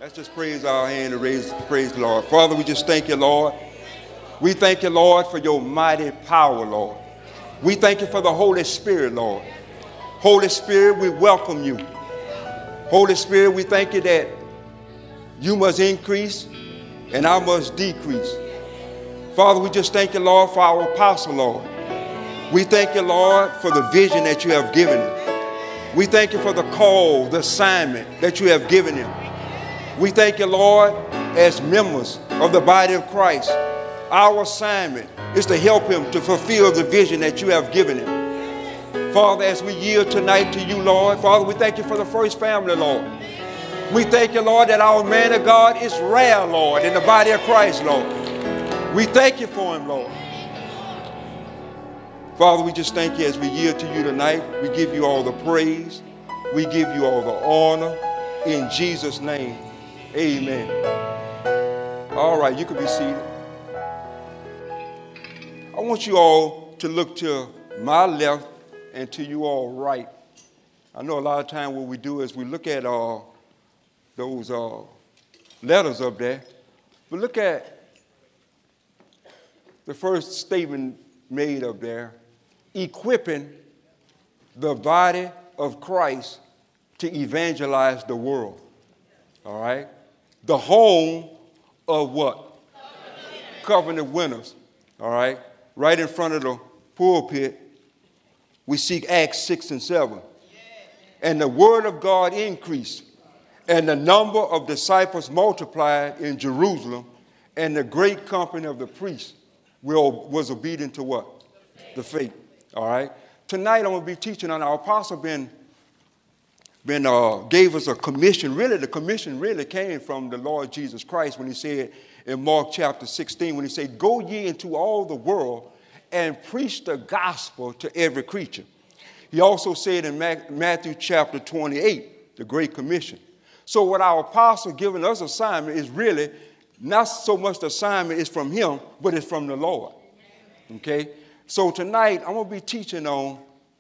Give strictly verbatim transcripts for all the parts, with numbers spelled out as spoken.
Let's just praise our hand and raise, praise the Lord. Father, we just thank you, Lord. We thank you, Lord, for your mighty power, Lord. We thank you for the Holy Spirit, Lord. Holy Spirit, we welcome you. Holy Spirit, we thank you that you must increase and I must decrease. Father, we just thank you, Lord, for our apostle, Lord. We thank you, Lord, for the vision that you have given him. We thank you for the call, the assignment that you have given him. We thank you, Lord, as members of the body of Christ. Our assignment is to help him to fulfill the vision that you have given him. Father, as we yield tonight to you, Lord, Father, we thank you for the First Family, Lord. We thank you, Lord, that our man of God is rare, Lord, in the body of Christ, Lord. We thank you for him, Lord. Father, we just thank you as we yield to you tonight. We give you all the praise. We give you all the honor. In Jesus' name, amen. All right, you can be seated. I want you all to look to my left and to you all right. I know a lot of times what we do is we look at uh, those uh, letters up there, but look at the first statement made up there, equipping the body of Christ to evangelize the world. All right? The home of what? Covenant winners. All right? Right in front of the pulpit, we see Acts six and seven. And the word of God increased, and the number of disciples multiplied in Jerusalem, and the great company of the priests was obedient to what? The faith. All right? Tonight I'm going to be teaching on our apostle been, been uh, gave us a commission. Really, the commission really came from the Lord Jesus Christ when he said in Mark chapter sixteen, when he said, go ye into all the world and preach the gospel to every creature. He also said in Matthew chapter twenty-eight, the Great Commission. So what our apostle giving us assignment is really not so much the assignment is from him, but it's from the Lord. Okay? So tonight, I'm going to be teaching on,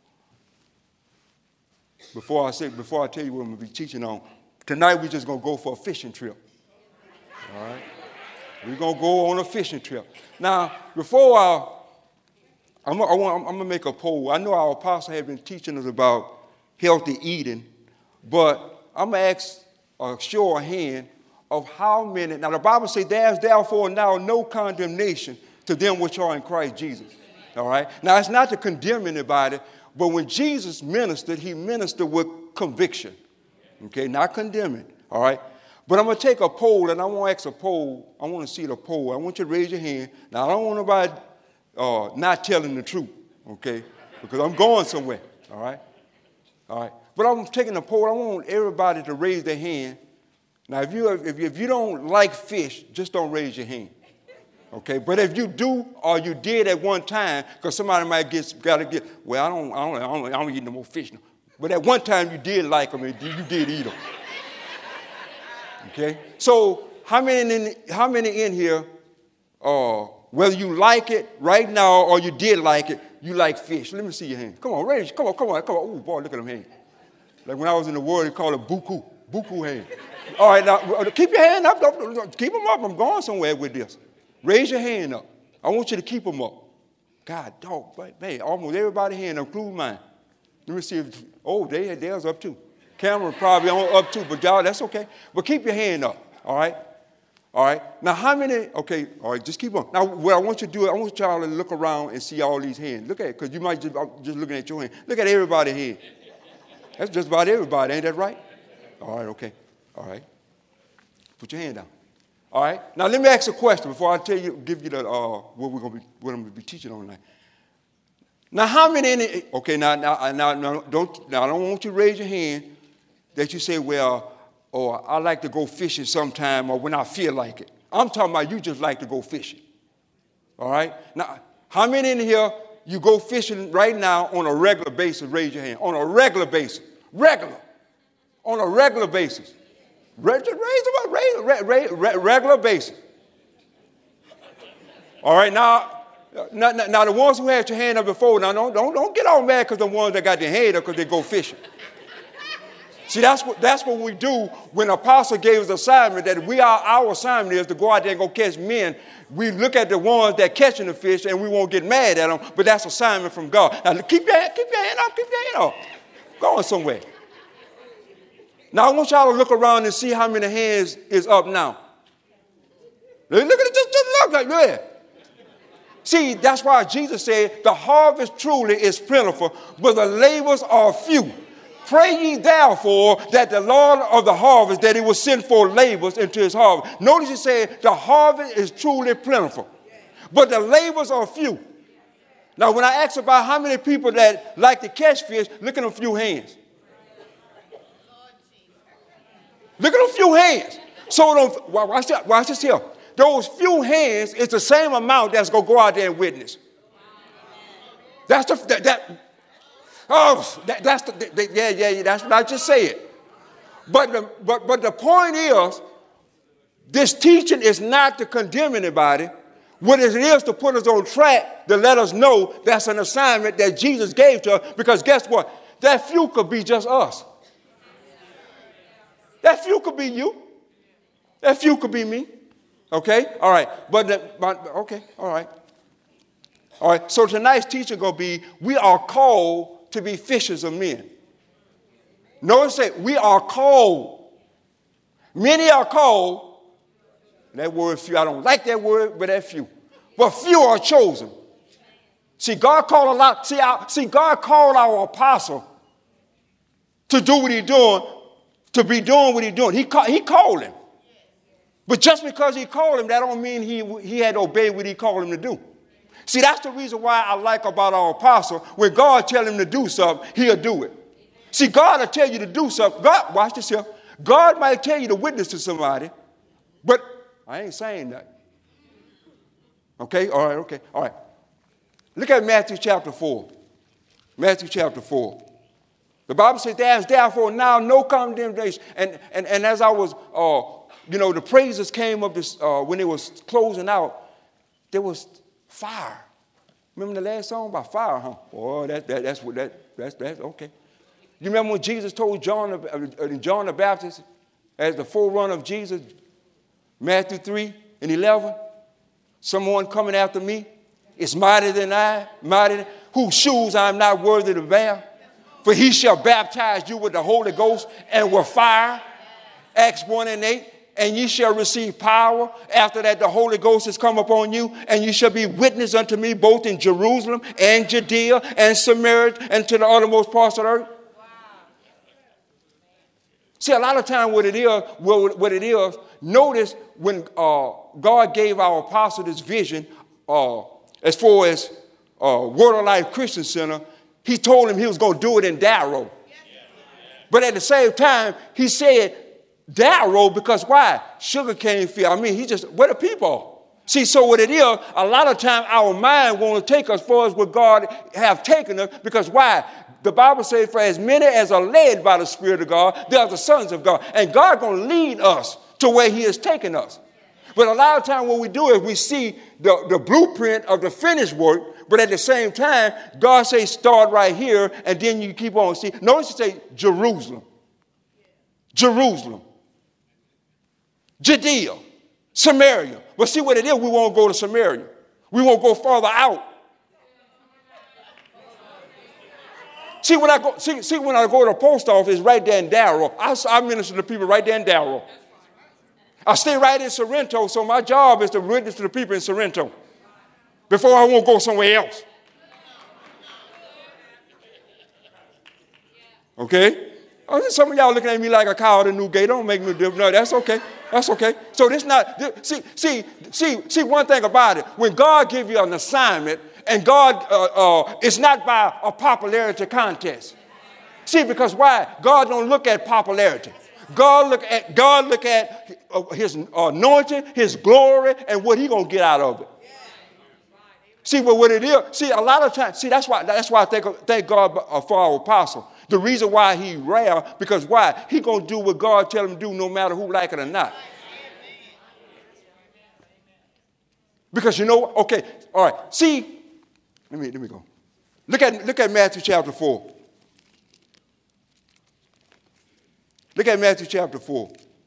before I say, before I tell you what I'm going to be teaching on, tonight we're just going to go for a fishing trip. All right? We're going to go on a fishing trip. Now, before I, I'm, I want, I'm going to make a poll. I know our apostle has been teaching us about healthy eating, but I'm going to ask a show of hand of how many. Now, the Bible says, there's therefore now no condemnation to them which are in Christ Jesus. All right? Now, it's not to condemn anybody, but when Jesus ministered, he ministered with conviction. Okay? Not condemning. All right? But I'm going to take a poll, and I want to ask a poll. I want to see the poll. I want you to raise your hand. Now, I don't want nobody uh, not telling the truth, okay? Because I'm going somewhere. All right? All right? But I'm taking a poll. I want everybody to raise their hand. Now, if you, if you, if you don't like fish, just don't raise your hand. Okay, but if you do or you did at one time, because somebody might get got to get, well, I don't, I don't, I don't, I don't eat no more fish. No. But at one time you did like them and you did eat them. Okay, so how many in, how many in here, uh, whether you like it right now or you did like it, you like fish? Let me see your hand. Come on, raise, come on, come on, come on. Oh boy, look at them hands. Like when I was in the world, they called it buku, buku hand. All right, now keep your hand up, keep them up. I'm going somewhere with this. Raise your hand up. I want you to keep them up. God, dog, man, almost everybody's hand, including mine. Let me see if, oh, they, theirs up too. Camera probably on up too, but y'all, that's okay. But keep your hand up, all right? All right? Now, how many, okay, all right, just keep on. Now, what I want you to do, I want y'all to look around and see all these hands. Look at it, because you might just, just looking at your hand. Look at everybody's hand. That's just about everybody, ain't that right? All right, okay, all right. Put your hand down. All right. Now let me ask a question before I tell you, give you the uh, what we're gonna be, what I'm gonna be teaching on tonight. Now, how many? In it, okay. Now, now, now, now, don't. Now, I don't want you to raise your hand that you say, well, or I like to go fishing sometime, or when I feel like it. I'm talking about you just like to go fishing. All right. Now, how many in here you go fishing right now on a regular basis? Raise your hand. On a regular basis. Regular. On a regular basis. Raise them up, raise, raise, raise, regular basis. All right, now, now, now the ones who had your hand up before, now don't, don't, don't get all mad because the ones that got their hand up because they go fishing. See, that's what, that's what we do when the apostle gave us assignment, that we are, our assignment is to go out there and go catch men. We look at the ones that catching the fish and we won't get mad at them, but that's assignment from God. Now, keep your, keep your hand up, keep your hand up. Going somewhere. Now, I want y'all to look around and see how many hands is up now. Look at it, just, just look like that. See, that's why Jesus said, the harvest truly is plentiful, but the labors are few. Pray ye therefore that the Lord of the harvest, that he will send forth labors into his harvest. Notice he said, the harvest is truly plentiful, but the labors are few. Now, when I ask about how many people that like to catch fish, look at a few hands. Look at a few hands. So, watch this, watch this here. Those few hands is the same amount that's going to go out there and witness. That's the, that, that oh, that, that's the, the, yeah, yeah, yeah, that's what I just said. But the, but, but the point is, this teaching is not to condemn anybody. What it is to put us on track, to let us know that's an assignment that Jesus gave to us. Because guess what? That few could be just us. That few could be you. That few could be me. Okay? All right. But, the, but okay. All right. All right. So tonight's teaching going to be, we are called to be fishers of men. Notice that we are called. Many are called. That word few, I don't like that word, but that few. But few are chosen. See, God called a lot. See, our, see God called our apostle to do what he's doing, to be doing what he's doing. He, call, he called him. But just because he called him, that don't mean he, he had to obey what he called him to do. See, that's the reason why I like about our apostle. When God tells him to do something, he'll do it. See, God will tell you to do something. God, watch this here. God might tell you to witness to somebody, but I ain't saying that. Okay? All right, okay. All right. Look at Matthew chapter four. Matthew chapter four. The Bible says, there is therefore now no condemnation. And, and, and as I was, uh, you know, the praises came up this, uh, when it was closing out, there was fire. Remember the last song about fire, huh? Oh, that, that, that's what that, that's, that's, okay. You remember when Jesus told John, uh, John the Baptist, as the forerunner of Jesus, Matthew three and eleven, someone coming after me is mightier than I, mightier than, whose shoes I am not worthy to bear. For he shall baptize you with the Holy Ghost and with fire. Acts one and eight. And ye shall receive power. After that, the Holy Ghost has come upon you, and you shall be witness unto me both in Jerusalem and Judea and Samaria and to the uttermost parts of the earth. Wow. See, a lot of time what it is, what it is, notice when uh, God gave our apostle this vision, uh, as far as uh, Word of Life Christian Center, he told him he was going to do it in Darrow. But at the same time, he said, Darrow, because why? Sugarcane field. I mean, he just, where the people? See, so what it is, a lot of time our mind want to take us for us where God have taken us, because why? The Bible says, for as many as are led by the Spirit of God, they are the sons of God. And God going to lead us to where he has taken us. But a lot of time what we do is we see the, the blueprint of the finished work, but at the same time, God says start right here, and then you keep on. See, notice you say Jerusalem. Jerusalem. Judea. Samaria. But see what it is, we won't go to Samaria. We won't go farther out. See, when I go, see, see, when I go to the post office, right there in Darrow, I, I minister to people right there in Darrow. I stay right in Sorrento, so my job is to witness to the people in Sorrento before I won't go somewhere else. Okay? Oh, some of y'all looking at me like a cow at a new gate. Don't make me different. No, that's okay. That's okay. So this not, see, see, see, see one thing about it. When God gives you an assignment, and God, uh, uh, it's not by a popularity contest. See, because why? God don't look at popularity. God look at God look at his anointing, his glory, and what he gonna get out of it. See, but what it is, see, a lot of times, see, that's why that's why I thank, thank God for our apostle. The reason why he rare, because why? He gonna do what God tell him to do no matter who like it or not. Because you know, okay, all right, see, let me let me go. Look at look at Matthew chapter four. Look at Matthew chapter four.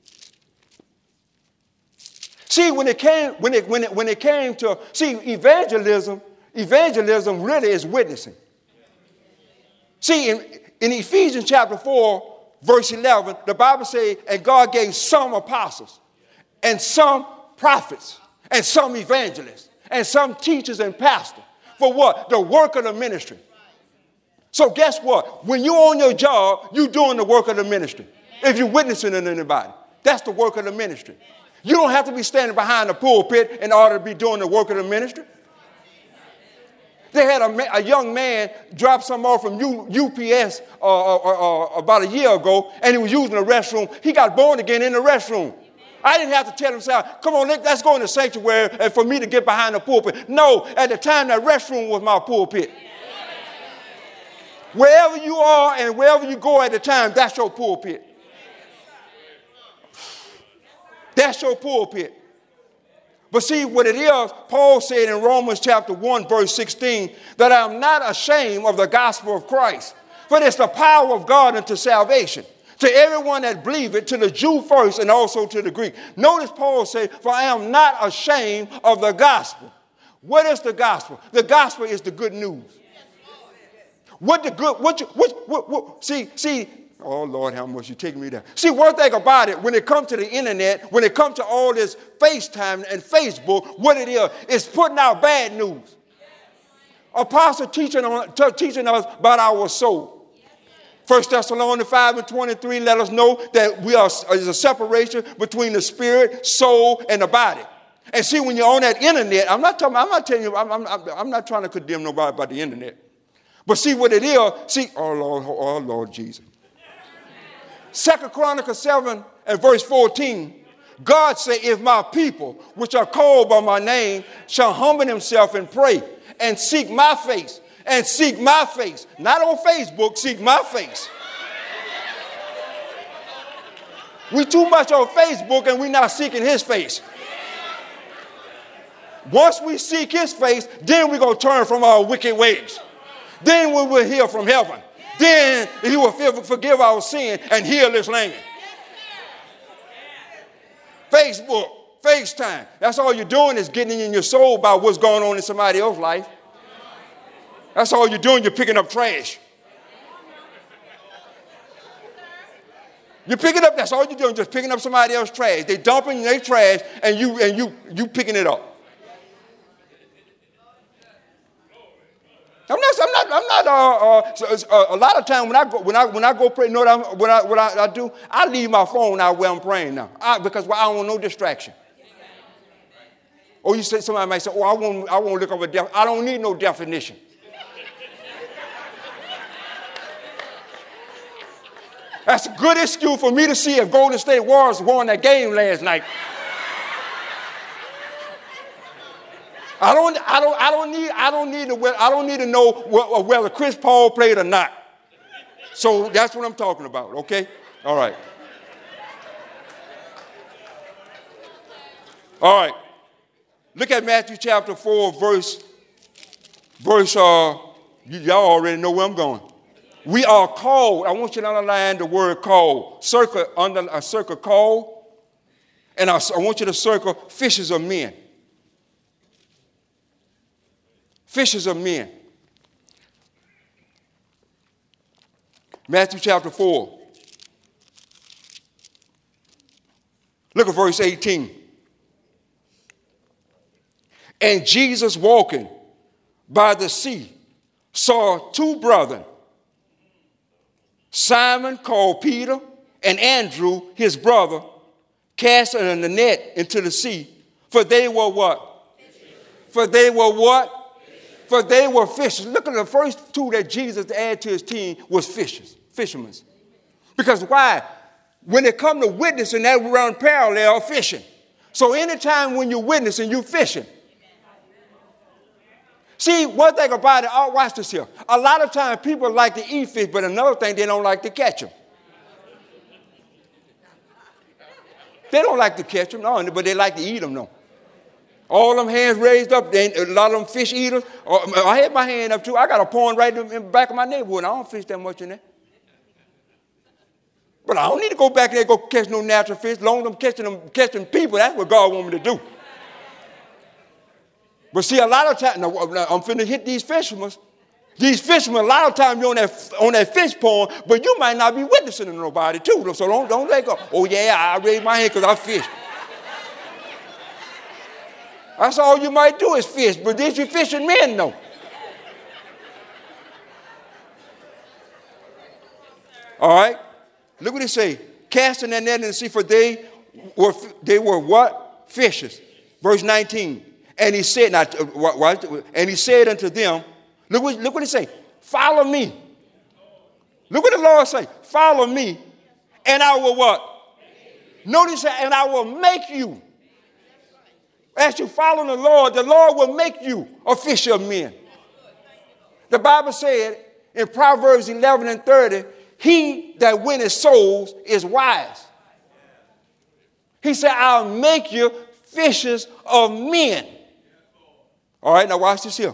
See, when it came, when it, when it, when it came to, see, evangelism, evangelism really is witnessing. See, in, in Ephesians chapter four, verse eleven, the Bible says, and God gave some apostles, and some prophets, and some evangelists, and some teachers and pastors. For what? The work of the ministry. So guess what? When you're on your job, you're doing the work of the ministry. If you're witnessing to anybody, that's the work of the ministry. You don't have to be standing behind the pulpit in order to be doing the work of the ministry. They had a, a young man drop some off from U, U P S uh, uh, uh, about a year ago, and he was using the restroom. He got born again in the restroom. I didn't have to tell him, say, come on, let's go in the sanctuary and for me to get behind the pulpit. No, at the time, that restroom was my pulpit. Wherever you are and wherever you go at the time, that's your pulpit. That's your pulpit. But see what it is, Paul said in Romans chapter one, verse sixteen, that I am not ashamed of the gospel of Christ, for it's the power of God unto salvation, to everyone that believeth, to the Jew first and also to the Greek. Notice Paul said, for I am not ashamed of the gospel. What is the gospel? The gospel is the good news. What the good, what you, what, what, what, see, see, oh, Lord, how much you taking me there. See, one thing about it, when it comes to the internet, when it comes to all this FaceTime and Facebook, what it is, it's putting out bad news. Apostle teaching, on, t- teaching us about our soul. First Thessalonians five and twenty-three let us know that we are, there's a separation between the spirit, soul, and the body. And see, when you're on that internet, I'm not talking, I'm not telling you, I'm, I'm, I'm not trying to condemn nobody about the internet. But see what it is, see, oh Lord, oh Lord Jesus. Second Chronicles seven and verse fourteen, God said, if my people, which are called by my name, shall humble themselves and pray and seek my face, and seek my face, not on Facebook, seek my face. We too much on Facebook and we're not seeking his face. Once we seek his face, then we're going to turn from our wicked ways. Then we will hear from heaven. Then he will forgive our sin and heal this land. Facebook, FaceTime. That's all you're doing is getting in your soul about what's going on in somebody else's life. That's all you're doing. You're picking up trash. You're picking up, that's all you're doing, just picking up somebody else's trash. They dumping their trash and you and you you picking it up. I'm not. I'm not. I'm not. Uh, uh, so, uh, a lot of times when I go, when I when I go pray, you know what, I'm, what, I, what I, I do? I leave my phone out where I'm praying now, I, because well, I don't want no distraction. Or you say somebody might say, "Oh, I won't. I won't look up a def. I don't need no definition." That's a good excuse for me to see if Golden State Warriors won that game last night. I don't, I don't, I don't need, I don't need to, I don't need to know whether Chris Paul played or not. So that's what I'm talking about. Okay, all right, all right. Look at Matthew chapter four, verse, verse. Uh, y'all already know where I'm going. We are called. I want you to underline the word called. Circle under a circle called, and I, I want you to circle fishers of men. Fishers of men. Matthew chapter four. Look at verse eighteen. And Jesus walking by the sea saw two brethren, Simon called Peter and Andrew his brother, casting the net into the sea, for they were what? For they were what? For they were fishers. Look at the first two that Jesus added to his team was fishers, fishermen. Because why? When it comes to witnessing, that run parallel fishing. So anytime when you're witnessing, you're fishing. See, one thing about it, oh, watch this here. A lot of times people like to eat fish, but another thing, they don't like to catch them. They don't like to catch them, no, but they like to eat them, no. All them hands raised up, they, a lot of them fish eaters. I had my hand up too. I got a pond right in the back of my neighborhood. I don't fish that much in there. But I don't need to go back there and go catch no natural fish. As long as I'm catching them, catching people, that's what God wants me to do. But see, a lot of times, now, now I'm finna hit these fishermen. These fishermen, a lot of times you're on that, on that fish pond, but you might not be witnessing to nobody too. So don't, don't let go. Oh yeah, I raised my hand because I fish. That's all you might do is fish, but these you fishing men know. All right, look what he say. Casting their net in the sea, for they were they were what? Fishers. Verse nineteen. And he said, not, and he said unto them, look what, look what he say. Follow me. Look what the Lord say. Follow me, and I will what? Notice that, and I will make you. As you follow the Lord, the Lord will make you a fisher of men. The Bible said in Proverbs eleven and thirty, he that winneth souls is wise. He said, I'll make you fishers of men. All right, now watch this here.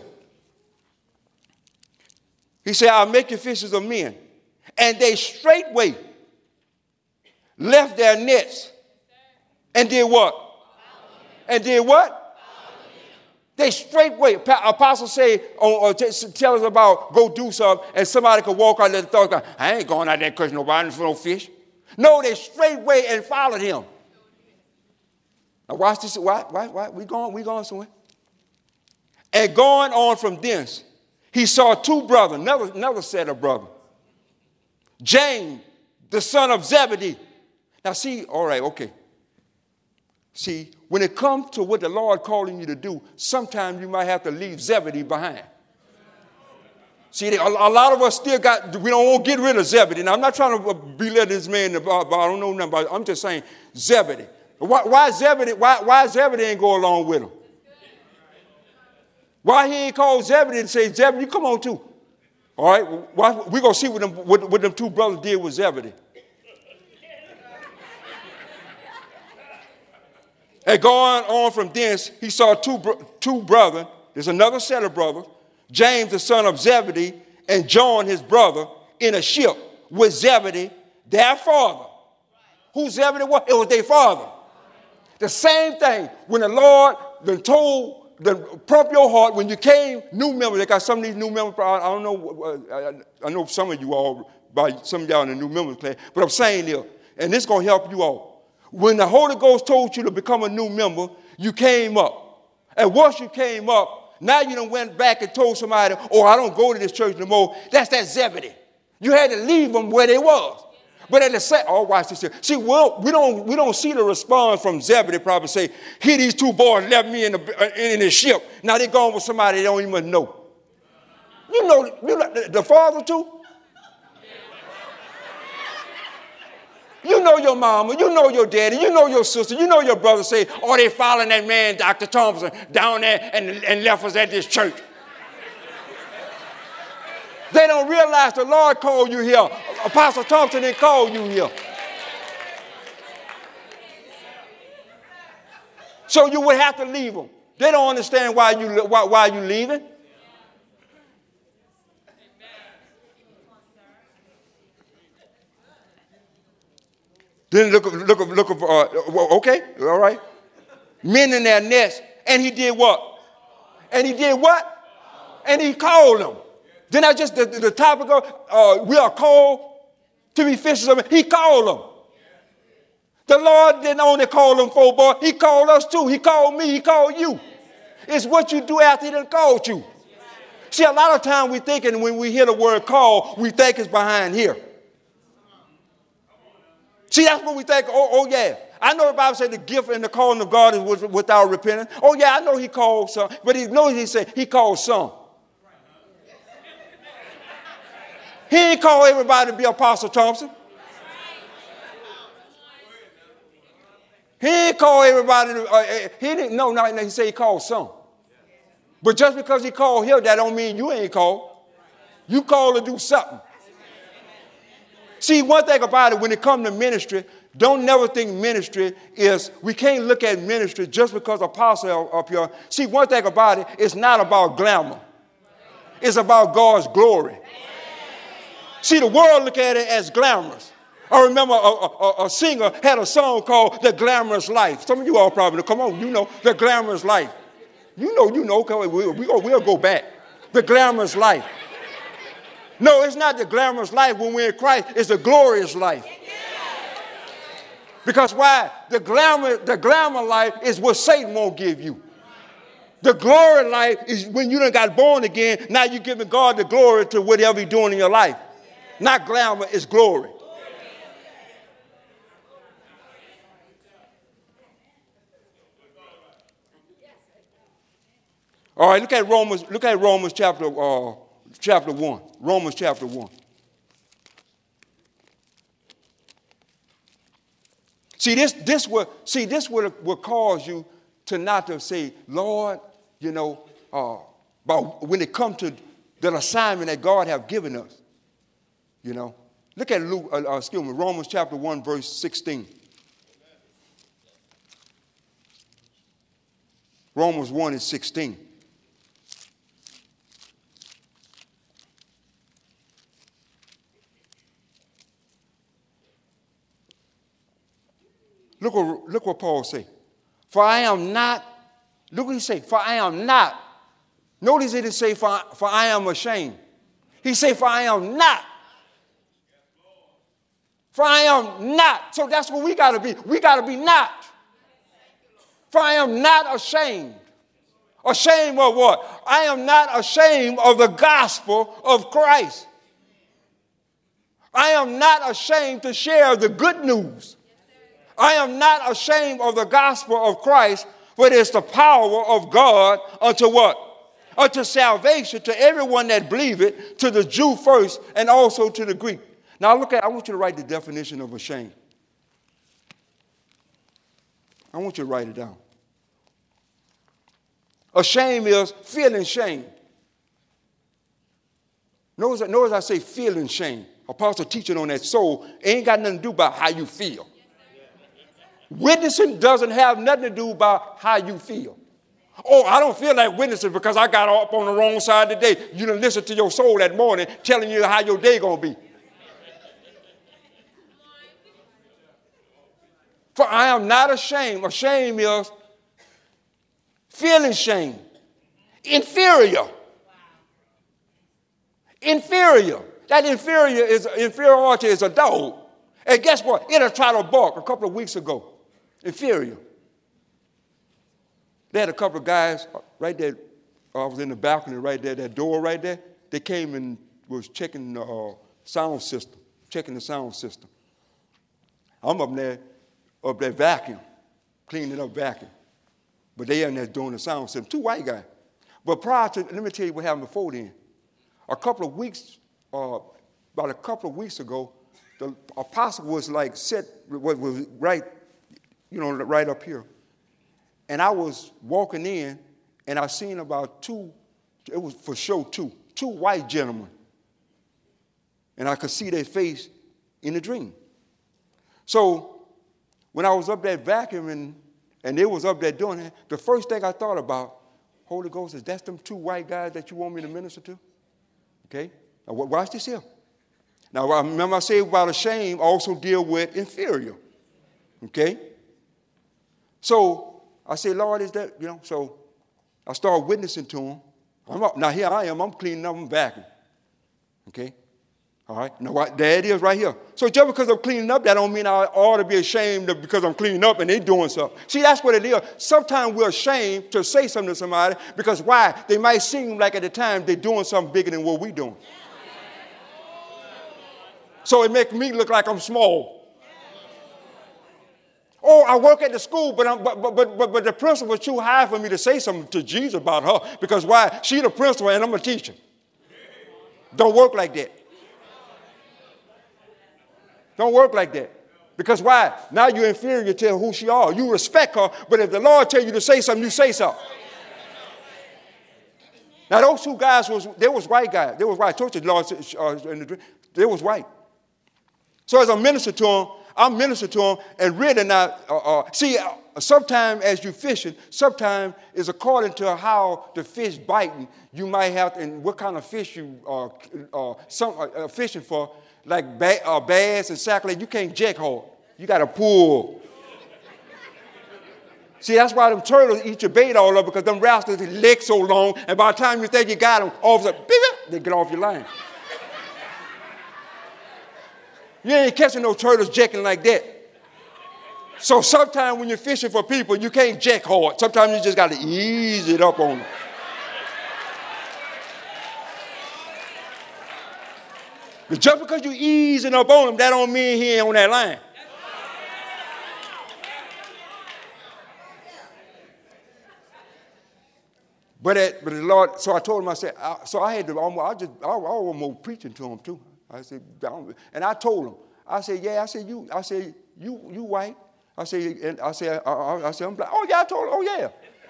He said, I'll make you fishers of men. And they straightway left their nets and did what? And did what? They straightway, apostles say, or, or t- tell us about go do something, and somebody could walk out there and thought, I ain't going out there because nobody for no fish. No, they straightway and followed him. Now watch this. Why? Why? Why? We going? We going somewhere? And going on from thence, he saw two brothers, another, another set of brothers. James, the son of Zebedee. Now see, all right, okay. See, when it comes to what the Lord calling you to do, sometimes you might have to leave Zebedee behind. See, a, a lot of us still got, we don't want to get rid of Zebedee. Now, I'm not trying to belittle this man about, about I don't know nothing about it. I'm just saying Zebedee. Why, why Zebedee, why, why Zebedee ain't go along with him? Why he ain't called Zebedee and say, Zebedee, come on too. All right, why, we're going to see what them, what, what them two brothers did with Zebedee. And going on from thence, he saw two, two brothers. There's another set of brothers. James, the son of Zebedee, and John, his brother, in a ship with Zebedee, their father. Who Zebedee was? It was their father. The same thing. When the Lord then told the prompt your heart, when you came, new members, they got some of these new members, I don't know, I, I know some of you all, by some of y'all in the new members class, but I'm saying here, and this is going to help you all. When the Holy Ghost told you to become a new member, you came up. And once you came up, now you done went back and told somebody, oh, I don't go to this church no more. That's that Zebedee. You had to leave them where they was. But at the same, oh, watch this here. See, well, we don't we don't see the response from Zebedee probably say, here these two boys left me in the in the ship. Now they're going with somebody they don't even know. You know, you know the, the father too. You know your mama, you know your daddy, you know your sister, you know your brother say, oh, they following that man, Doctor Thompson, down there and, and left us at this church. They don't realize the Lord called you here. Apostle Thompson didn't call you here. So you would have to leave them. They don't understand why you why, why you leaving. Then look, look, look, uh, okay, all right. Men in their nest, and he did what? And he did what? And he called them. Then I just, the, the topic of, uh, we are called to be fishers of men. He called them. The Lord didn't only call them four boys. He called us too. He called me. He called you. It's what you do after he done called you. See, a lot of times we thinking when we hear the word call, we think it's behind here. See, that's what we think. Oh, oh yeah. I know the Bible said the gift and the calling of God is without repentance. Oh, yeah, I know he called some. But he knows he said he called some. He ain't call everybody to be Apostle Thompson. He ain't call everybody to, uh, he didn't, no, no, he said he called some. But just because he called him, that don't mean you ain't called. You called to do something. See, one thing about it, when it comes to ministry, don't never think ministry is, we can't look at ministry just because apostle up here. See, one thing about it, it's not about glamour. It's about God's glory. See, the world look at it as glamorous. I remember a, a, a singer had a song called The Glamorous Life. Some of you all probably know. Come on, you know, The Glamorous Life. You know, you know, we'll, we'll, we'll go back. The Glamorous Life. No, it's not the glamorous life when we're in Christ. It's the glorious life. Because why? The glamour, the glamour life is what Satan won't give you. The glory life is when you done got born again. Now you're giving God the glory to whatever you're doing in your life. Not glamour, it's glory. All right, look at Romans. Look at Romans chapter uh, chapter one. Romans chapter one. See this. This will see this will will cause you to not to say, Lord, you know, uh, but when it comes to the assignment that God have given us, you know, look at Luke. Uh, uh, excuse me, Romans chapter one, verse sixteen. Romans one and sixteen. Look what, look what Paul say. For I am not, look what he say, for I am not. Notice he didn't say, for, for I am ashamed. He said, for I am not. For I am not. So that's what we got to be. We got to be not. For I am not ashamed. Ashamed of what? I am not ashamed of the gospel of Christ. I am not ashamed to share the good news. I am not ashamed of the gospel of Christ, for it is the power of God unto what? Unto salvation to everyone that believeth, to the Jew first and also to the Greek. Now look at, I want you to write the definition of ashamed. I want you to write it down. Ashamed is feeling shame. Notice, notice I say feeling shame. Apostle teaching on that soul ain't got nothing to do about how you feel. Witnessing doesn't have nothing to do about how you feel. Oh, I don't feel like witnessing because I got up on the wrong side today. You done listen to your soul that morning telling you how your day going to be. For I am not ashamed. Ashamed is feeling shame. Inferior. Inferior. That inferior is inferiority is a dog. And guess what? It'll try to bark. A couple of weeks ago. Inferior. They had a couple of guys right there. I was in the balcony right there, that door right there. They came and was checking the uh, sound system, checking the sound system. I'm up there, up there vacuum, cleaning up vacuum. But they in there doing the sound system. Two white guys. But prior to, let me tell you what happened before then. A couple of weeks, uh, about a couple of weeks ago, the apostle was like set, was, was right, you know, right up here. And I was walking in, and I seen about two, it was for sure two, two white gentlemen. And I could see their face in the dream. So when I was up there vacuuming, and they was up there doing it, the first thing I thought about, Holy Ghost, is that's them two white guys that you want me to minister to? Okay? Now watch this here. Now, I remember I said about ashamed also deal with inferior. Okay? So I said, Lord, is that, you know, so I started witnessing to him. I'm up, now here I am, I'm cleaning up and vacuuming. Okay? All right? Now, what, there it is right here. So just because I'm cleaning up, that don't mean I ought to be ashamed of because I'm cleaning up and they doing something. See, that's what it is. Sometimes we're ashamed to say something to somebody because why? They might seem like at the time they're doing something bigger than what we're doing. So it makes me look like I'm small. Oh, I work at the school, but, I'm, but, but, but, but the principal was too high for me to say something to Jesus about her. Because why? She's the principal and I'm a teacher. Don't work like that. Don't work like that. Because why? Now you're inferior to who she are. You respect her, but if the Lord tells you to say something, you say something. Now those two guys, was they was white guys. They was white. I told you the Lord uh, in the dream. They was white. So as I minister to them, I minister to them and really not, uh, uh, see, uh, sometimes as you fishing, sometimes it's according to how the fish biting, you might have, to, and what kind of fish you are uh, some, uh, fishing for, like ba- uh, bass and sacklay, you can't jack hard. You got to pull. See, that's why them turtles eat your bait all up, because them rascals, their legs so long, and by the time you think you got them, all of a sudden, beep, beep, they get off your line. You ain't catching no turtles jacking like that. So sometimes when you're fishing for people, you can't jack hard. Sometimes you just got to ease it up on them. But just because you easing up on them, that don't mean he ain't on that line. But, at, but the Lord, so I told him, I said, I, so I had to, I just, I, I was almost preaching to him too. I said, and I told him, I said, yeah, I said, you, I said, you, you white. I said, and I said, I, I, I said, I'm black. Oh yeah, I told him, oh yeah.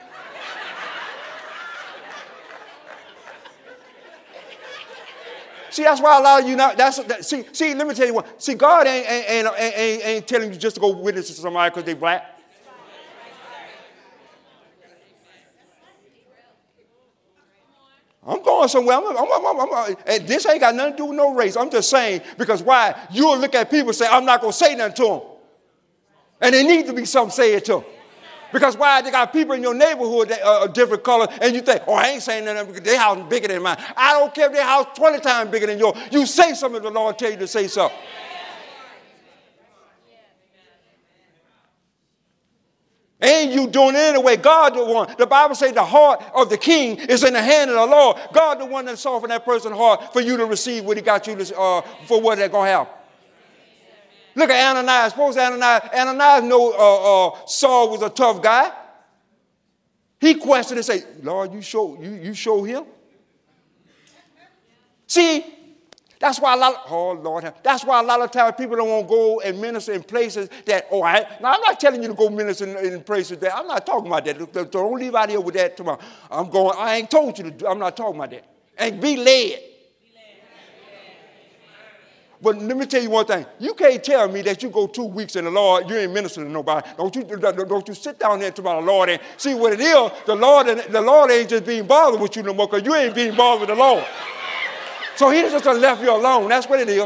See, that's why a lot of you not, that's, that, see, see, let me tell you what. See, God ain't, ain't, ain't, ain't, ain't telling you just to go witness to somebody because they black. I'm going somewhere. I'm, I'm, I'm, I'm, I'm, and this ain't got nothing to do with no race. I'm just saying, because why? You'll look at people and say, I'm not going to say nothing to them. And there needs to be something said to them. Because why? They got people in your neighborhood that are a different color, and you think, oh, I ain't saying nothing because their house is bigger than mine. I don't care if their house twenty times bigger than yours. You say something, the Lord tell you to say something. Ain't you doing it anyway? God the one. The Bible says the heart of the king is in the hand of the Lord. God the one that softened that person's heart for you to receive what he got you to, uh, for what they're going to have. Look at Ananias. Suppose Ananias, Ananias know uh, uh, Saul was a tough guy. He questioned and said, Lord, you show, you, you show him? See, that's why a lot of, oh Lord, that's why a lot of times people don't want to go and minister in places that, oh, I, now I'm not telling you to go minister in, in places that, I'm not talking about that. Don't leave out here with that tomorrow. I'm going, I ain't told you to do, I'm not talking about that. And be led. But let me tell you one thing. You can't tell me that you go two weeks in the Lord, you ain't ministering to nobody. Don't you, don't you sit down there and talk about the Lord and see what it is. The Lord, the Lord ain't just being bothered with you no more because you ain't being bothered with the Lord. So he just left you alone. That's what it is.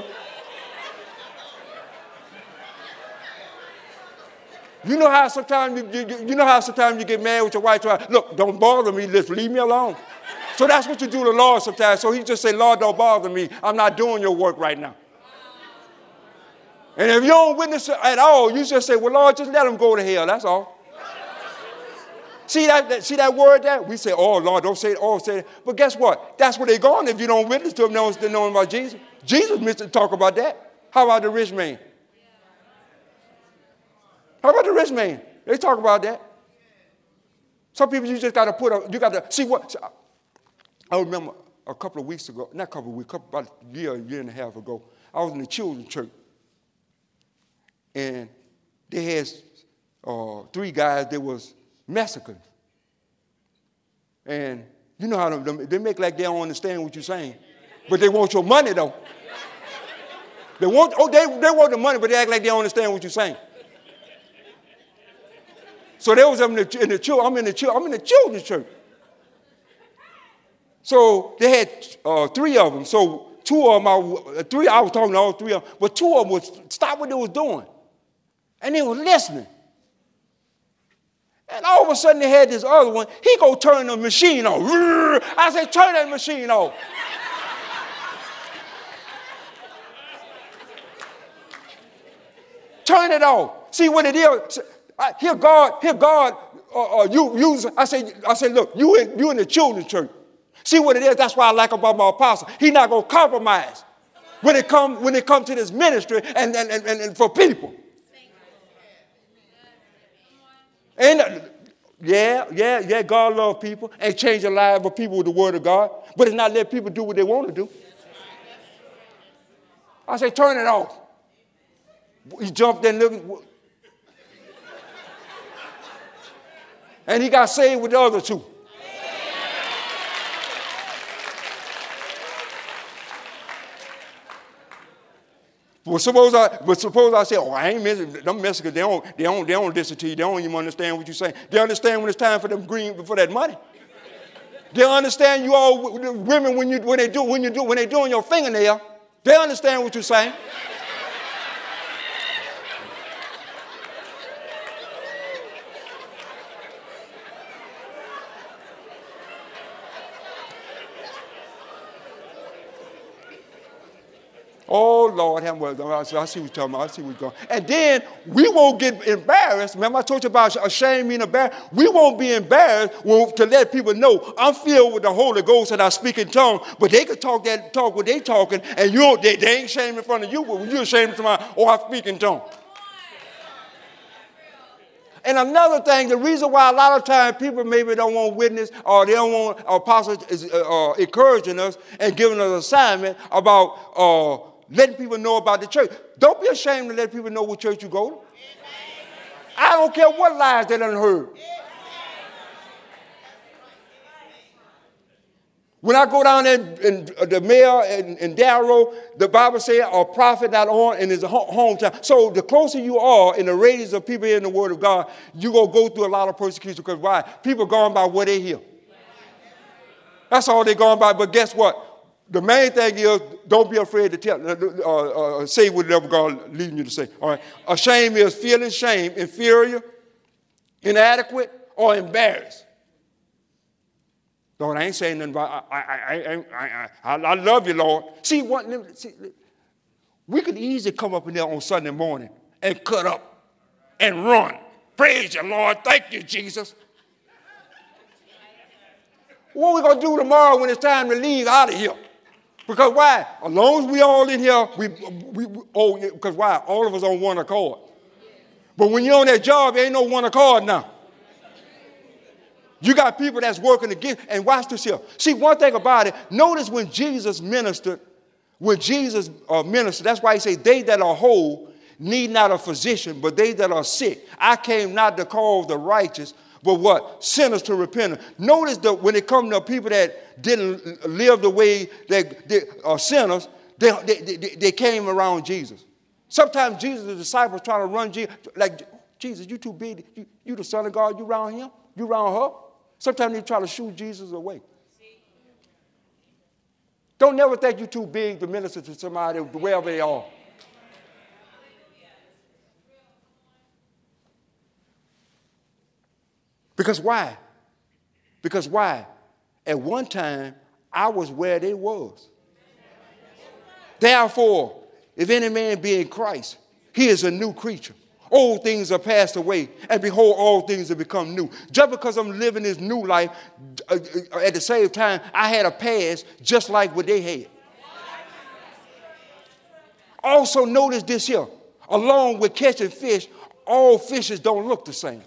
You know how sometimes you, you, you know how sometimes you get mad with your wife. Look, don't bother me. Just leave me alone. So that's what you do to the Lord sometimes. So he just say, Lord, don't bother me. I'm not doing your work right now. And if you don't witness at all, you just say, well, Lord, just let them go to hell. That's all. See that, that, see that word there? We say, oh, Lord, don't say it, oh, say it. But guess what? That's where they're going if you don't witness to them, no one's knowing about Jesus. Jesus missed to talk about that. How about the rich man? How about the rich man? They talk about that. Some people you just got to put a, you got to, see what, I remember a couple of weeks ago, not a couple of weeks, couple, about a year, a year and a half ago, I was in the children's church. And they had uh, three guys that was Mexicans. And you know how them, they make like they don't understand what you're saying. But they want your money, though. They want, oh, they, they want the money, but they act like they don't understand what you're saying. So they was in the, in the I'm in the I'm in the children's church. So they had uh, three of them. So two of them, I, three, I was talking to all three of them, but two of them would stop what they was doing. And they were listening. And all of a sudden they had this other one. He go turn the machine on. I said, turn that machine off. Turn it off. See what it is. Here God, here God, uh, uh, you use. I say, I say, look, you in, you in the children's church. See what it is. That's why I like about my apostle. He's not gonna compromise when it come when it comes to this ministry and and, and, and for people. And yeah, yeah, yeah, God loves people and change the lives of people with the word of God, but it's not let people do what they want to do. I say, turn it off. He jumped in, looking, and he got saved with the other two. But suppose I, but suppose I say, oh, I ain't messing. Them Mexicans, they don't, they don't, they don't listen to you. They don't even understand what you're saying. They understand when it's time for them green for that money. They understand you all women when you when they do when you do when they doing your fingernail. They understand what you're saying. Oh, Lord, have mercy. I see what you're talking about. I see what's going on. And then we won't get embarrassed. Remember I told you about ashamed being embarrassed? We won't be embarrassed to let people know I'm filled with the Holy Ghost and I speak in tongues, but they can talk that talk what they talking, and you don't, they, they ain't ashamed in front of you, but when you're ashamed of somebody, oh, I speak in tongues. And another thing, the reason why a lot of times people maybe don't want witness or they don't want apostles is, uh, uh, encouraging us and giving us assignment about uh, letting people know about the church. Don't be ashamed to let people know what church you go to. I don't care what lies they done heard. When I go down there in, in the mayor in, in Darrow, the Bible says a prophet not on in his hometown. So the closer you are in the radius of people hearing the word of God, you're going to go through a lot of persecution. Because why? People going by what they hear. That's all they're going by. But guess what? The main thing is don't be afraid to tell, uh, uh, say whatever God leading you to say. All right. Ashamed is feeling shame, inferior, inadequate, or embarrassed. Lord, I ain't saying nothing about, I, I, I, I, I, I love you, Lord. See, what, see, we could easily come up in there on Sunday morning and cut up and run. Praise you, Lord. Thank you, Jesus. What are we going to do tomorrow when it's time to leave out of here? Because why? As long as we all in here, we, we, we oh, because why? All of us on one accord. But when you're on that job, there ain't no one accord now. You got people that's working against, and watch this here. See, one thing about it, notice when Jesus ministered, when Jesus uh, ministered, that's why he said, they that are whole need not a physician, but they that are sick. I came not to call the righteous, but what? Sinners to repentance. Notice that when it comes to people that didn't live the way that they are sinners, they, they, they, they came around Jesus. Sometimes Jesus, the disciples trying to run Jesus, like, Jesus, you too big. You, you the Son of God, you around him? You around her? Sometimes they try to shoot Jesus away. Don't never think you're too big to minister to somebody wherever they are. Because why? Because why? At one time, I was where they was. Therefore, if any man be in Christ, he is a new creature. Old things are passed away, and behold, all things have become new. Just because I'm living this new life, uh, at the same time, I had a past just like what they had. Also, notice this here. Along with catching fish, all fishes don't look the same.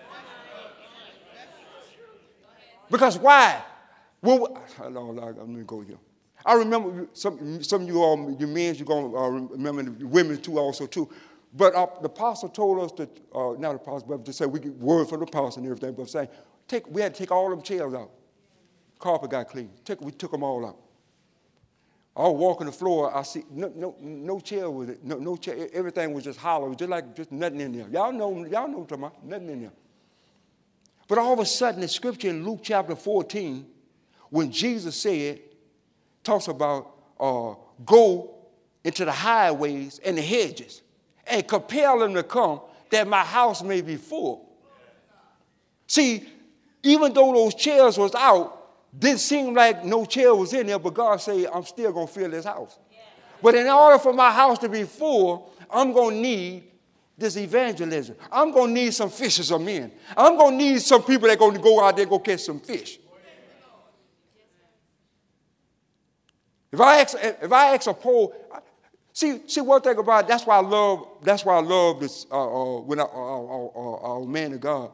Because why? Well, let me go here. I remember some, some of you all, you men, you're going to uh, remember the women too also too. But uh, the apostle told us that, uh, not the apostle, but to say we get word from the apostle and everything, but saying, take, we had to take all them chairs out. Carpet got clean. Take, we took them all out. I was walking the floor, I see, no, no, no chair with it, no, no chair, everything was just hollow, just like just nothing in there. Y'all know, y'all know what I'm talking about, nothing in there. But all of a sudden, the scripture in Luke chapter fourteen, when Jesus said, talks about uh, go into the highways and the hedges and compel them to come that my house may be full. See, even though those chairs was out, didn't seem like no chair was in there, but God said, I'm still going to fill this house. Yeah. But in order for my house to be full, I'm going to need this evangelism. I'm going to need some fishers of men. I'm going to need some people that are going to go out there and go catch some fish. If I ask, if I ask a poll, see, see one thing about it, that's why I love, that's why I love this, uh, uh, when I, uh, uh, uh, uh, man of God.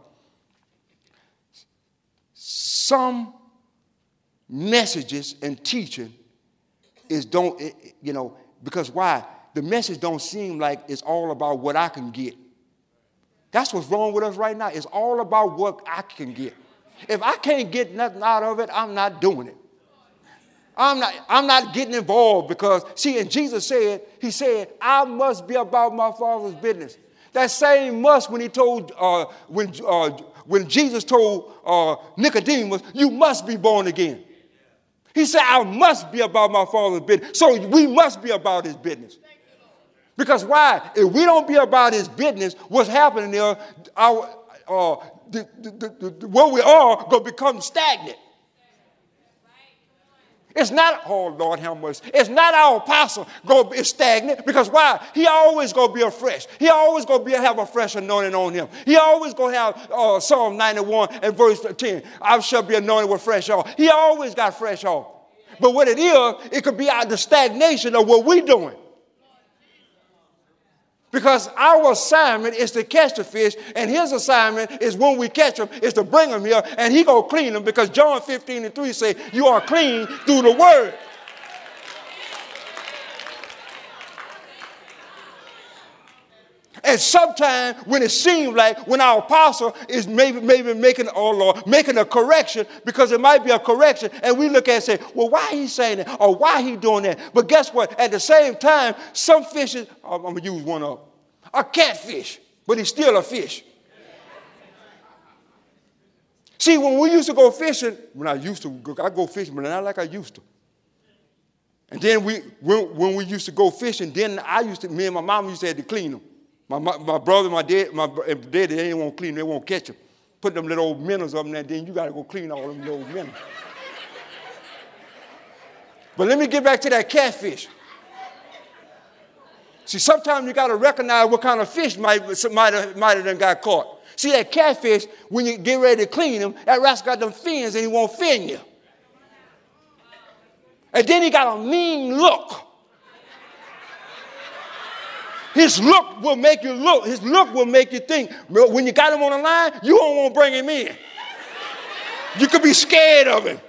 Some messages and teaching is don't, you know, because why? The message don't seem like it's all about what I can get. That's what's wrong with us right now. It's all about what I can get. If I can't get nothing out of it, I'm not doing it. I'm not, I'm not getting involved because, see, and Jesus said, he said, I must be about my Father's business. That same must when he told, uh, when, uh, when Jesus told uh, Nicodemus, you must be born again. He said, I must be about my Father's business. So we must be about his business. Because why? If we don't be about his business, what's happening there, our, uh, the, the, the, the, where we are going to become stagnant. It's not, oh Lord, how much? It's not our apostle going to be stagnant. Because why? He always going to be afresh. He always going to be have a fresh anointing on him. He always going to have uh, Psalm ninety-one and verse ten. I shall be anointed with fresh oil. He always got fresh oil. But what it is, it could be out of the stagnation of what we're doing. Because our assignment is to catch the fish, and his assignment is when we catch them, is to bring them here, and he going to clean them, because John fifteen and three say, you are clean through the word. And sometimes when it seems like when our apostle is maybe, maybe making, oh Lord, making a correction, because it might be a correction, and we look at it and say, well, why he saying that? Or why he doing that? But guess what? At the same time, some fishes, I'm going to use one of them, a catfish, but he's still a fish. See, when we used to go fishing, when I used to go, I go fishing, but not like I used to. And then we, when, when we used to go fishing, then I used to, me and my mom used to have to clean them. My, my, my brother, my dad, my daddy, they didn't want to clean them. They won't catch them. Put them little old minnows up in there, then you got to go clean all them little minnows. But let me get back to that catfish. See, sometimes you got to recognize what kind of fish might, might, have, might have done got caught. See, that catfish, when you get ready to clean him, that rascal got them fins and he won't fin you. And then he got a mean look. His look will make you look. His look will make you think. When you got him on the line, you don't want to bring him in. You could be scared of him.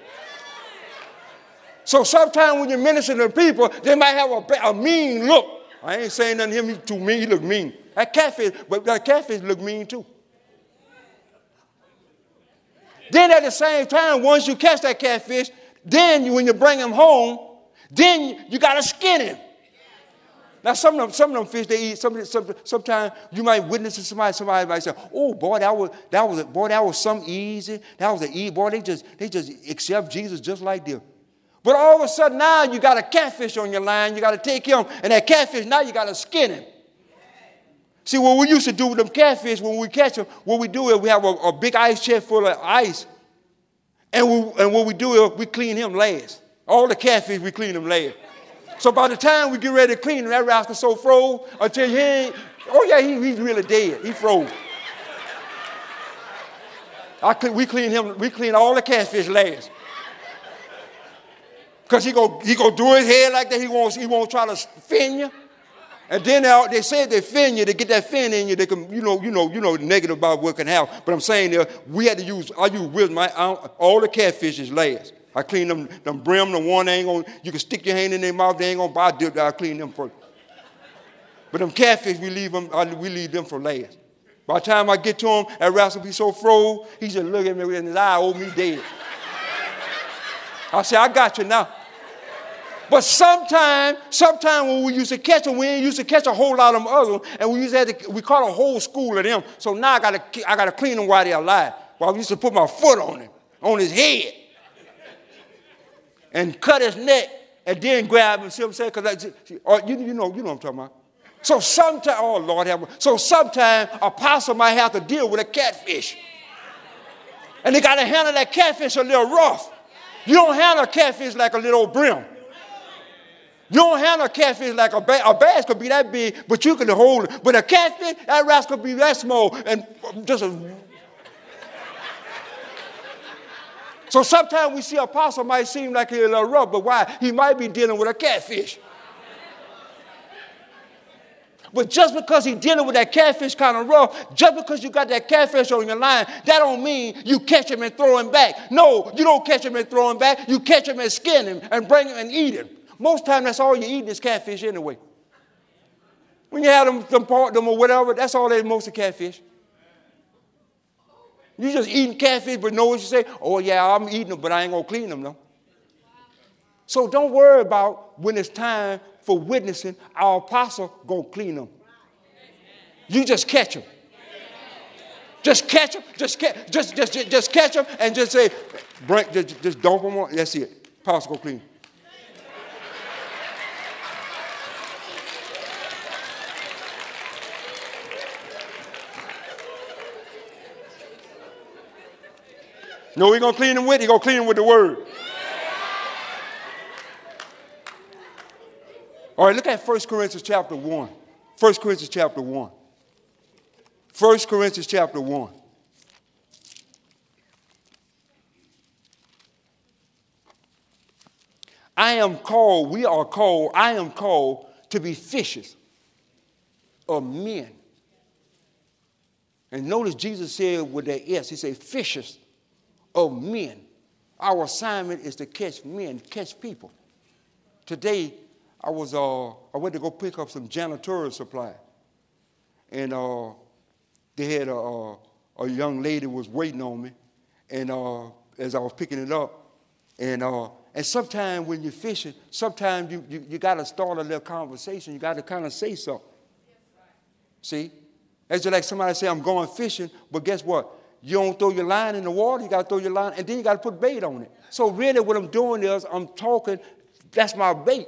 So sometimes when you minister to people, they might have a, a mean look. I ain't saying nothing to him. He's too mean. He look mean. That catfish, but that catfish look mean too. Then at the same time, once you catch that catfish, then you, when you bring him home, then you got to skin him. Now, some of them, some of them fish they eat. Some, some, sometimes you might witness to somebody. Somebody might say, "Oh, boy, that was that was boy, that was some easy. That was an easy boy. They just they just accept Jesus just like them." But all of a sudden now you got a catfish on your line. You got to take him, and that catfish now you got to skin him. See, what we used to do with them catfish when we catch them, what we do is we have a, a big ice chest full of ice, and we, and what we do is we clean him last. All the catfish we clean them last. So by the time we get ready to clean him, that rascal so froze until he ain't, oh yeah, he, he's really dead. He froze. I clean, we clean him, we clean all the catfish last. Because he go he go do his head like that, he won't, he won't try to fin you. And then they, they said they fin you, they get that fin in you, they can, you know, you know, you know the negative about what can happen. But I'm saying there, we had to use, I use wisdom, I, I, all the catfishes last. I clean them, them brim, the one ain't gonna, you can stick your hand in their mouth, they ain't gonna buy it, I clean them first. But them catfish, we leave them, I, we leave them for last. By the time I get to him, that rascal be so froze, he just look at me in his eye, oh, me dead. I say, I got you now. But sometime, sometime when we used to catch them, we ain't used to catch a whole lot of them other ones, and we used to have to, we caught a whole school of them. So now I gotta, I gotta clean them while they're alive. While I used to put my foot on him, on his head. And cut his neck, and then grab him. See what I'm saying? Because or you, you know, you know what I'm talking about. So sometimes, oh Lord have mercy. So sometimes a apostle might have to deal with a catfish, and they got to handle that catfish a little rough. You don't handle a catfish like a little brim. You don't handle a catfish like a bass. A bass could be that big, but you can hold it. But a catfish, that rascal could be that small, and just a. So sometimes we see an apostle might seem like he's a little rough, but why? He might be dealing with a catfish. But just because he's dealing with that catfish kind of rough, just because you got that catfish on your line, that don't mean you catch him and throw him back. No, you don't catch him and throw him back. You catch him and skin him and bring him and eat him. Most times that's all you eat is catfish anyway. When you have them, them, part, them or whatever, that's all they most of catfish. You just eating catfish, but know what you say? Oh, yeah, I'm eating them, but I ain't going to clean them, though. So don't worry about when it's time for witnessing, our apostle going to clean them. You just catch them. Just catch them. Just, catch, just, just, just, just catch them and just say, bring, just, just dump them on. That's it. Pastor, go clean. No, we're going to clean them with, he's going to clean them with the word. All right, look at First Corinthians chapter one. First Corinthians chapter one. First Corinthians chapter one. I am called, we are called, I am called to be fishers of men. And notice Jesus said with that S, he said fishers of men. Our assignment is to catch men, catch people. Today, I was uh, I went to go pick up some janitorial supply, and uh, they had a, a, a young lady was waiting on me, and uh, as I was picking it up, and uh, and sometimes when you're fishing, sometimes you you, you got to start a little conversation. You got to kind of say something. See, it's just like somebody say, "I'm going fishing," but guess what? You don't throw your line in the water. You got to throw your line, and then you got to put bait on it. So really, what I'm doing is I'm talking. That's my bait.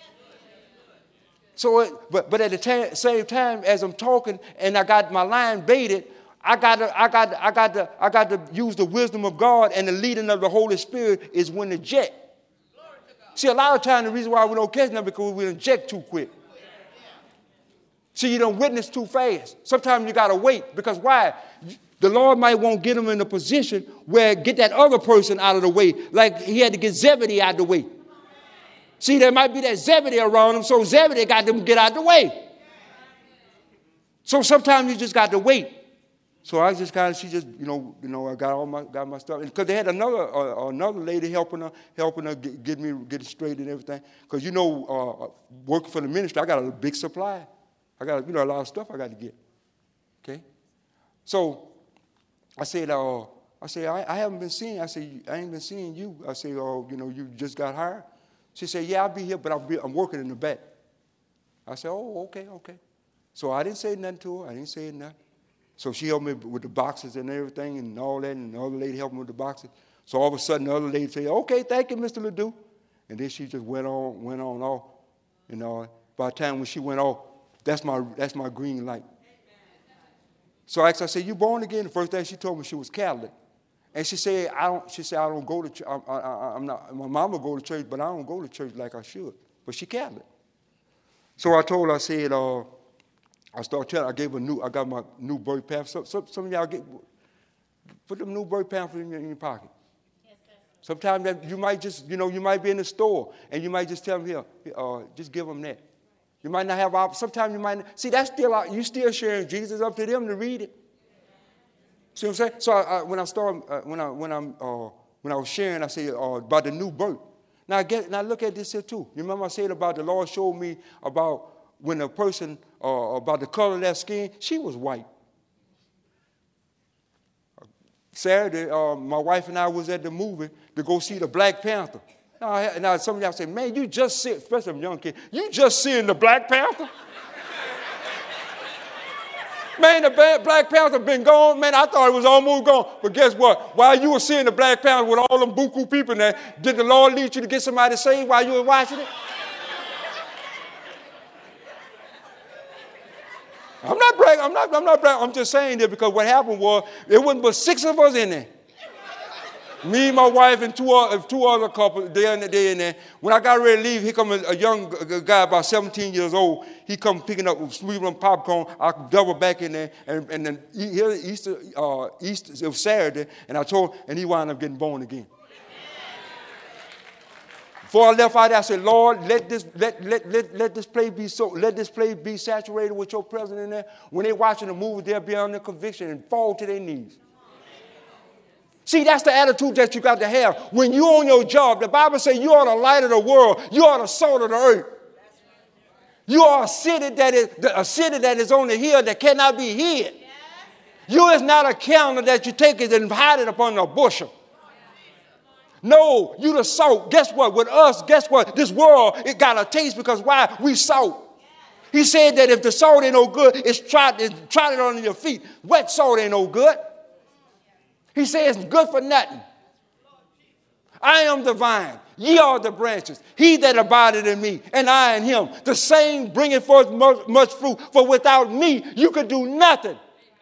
So, it, but but at the ta- same time as I'm talking and I got my line baited, I got to I got I got to I got to use the wisdom of God, and the leading of the Holy Spirit is when to eject. See, a lot of times the reason why we don't catch them is because we inject too quick. See, you don't witness too fast. Sometimes you got to wait because why? The Lord might won't get them in a position where get that other person out of the way, like he had to get Zebedee out of the way. See, there might be that Zebedee around him, so Zebedee got them to get out of the way. So sometimes you just got to wait. So I just kind of, she just, you know, you know, I got all my, got my stuff, because they had another, uh, another lady helping her, helping her get, get me, get it straight and everything. Because you know, uh, working for the ministry, I got a big supply. I got, you know, a lot of stuff I got to get. Okay, so I said, uh, I said, I, I haven't been seeing. I said, I ain't been seeing you. I said, oh, you know, you just got hired. She said, yeah, I'll be here, but I'll be, I'm working in the back. I said, oh, okay, okay. So I didn't say nothing to her. I didn't say nothing. So she helped me with the boxes and everything and all that, and the other lady helped me with the boxes. So all of a sudden, the other lady said, okay, thank you, Mister Ledoux. And then she just went on, went on off. You know, by the time when she went off, that's my, that's my green light. So I asked her, I said, you born again? The first thing she told me, she was Catholic. And she said, I don't, she said, I don't go to church. I, I, I'm not, my mama go to church, but I don't go to church like I should. But she Catholic. So I told her, I said, uh, I started telling her, I gave her new, I got my new birth pamphlet. So, so, some of y'all get, put them new birth pamphlets in your, in your pocket. Yes, sir. Sometimes that you might just, you know, you might be in the store and you might just tell them, here, uh, just give them that. You might not have, sometimes you might not, see, that's still, you still sharing Jesus, up to them to read it. See what I'm saying? So I, I, when I started, uh, when I when I'm uh, when I was sharing, I said uh, about the new birth. Now I get now look at this here too. You remember I said about the Lord showed me about when a person uh, about the color of their skin. She was white. Saturday, uh, my wife and I was at the movie to go see the Black Panther. Now, now some of y'all say, man, you just see, especially some young kids, you just seeing the Black Panther. Man, the Black Panther been gone. Man, I thought it was almost gone. But guess what? While you were seeing the Black Panther with all them buku people in there, did the Lord lead you to get somebody saved while you were watching it? I'm not bragging. I'm not, I'm not bragging. I'm just saying that because what happened was there wasn't but six of us in there. Me, my wife, and two other, two other couples, they in, they in there. When I got ready to leave, here come a, a young guy about seventeen years old. He come picking up sweeping popcorn. I double back in there, and, and then here Easter, uh, Easter, it was Saturday, and I told him, and he wound up getting born again. Before I left out there, I said, Lord, let this let let let, let this place be so let this place be saturated with your presence in there. When they watching the movie, they'll be under conviction and fall to their knees. See, that's the attitude that you got to have. When you're on your job, the Bible says you are the light of the world. You are the salt of the earth. You are a city that is a city that is on the hill that cannot be hid. You is not a counter that you take it and hide it upon a bushel. No, you the salt. Guess what? With us, guess what? This world, it got a taste because why? We salt. He said that if the salt ain't no good, it's trod, it's trodden on your feet. Wet salt ain't no good. He says it's good for nothing. I am the vine, ye are the branches. He that abideth in me, and I in him, the same bringeth forth much, much fruit. For without me, you could do nothing.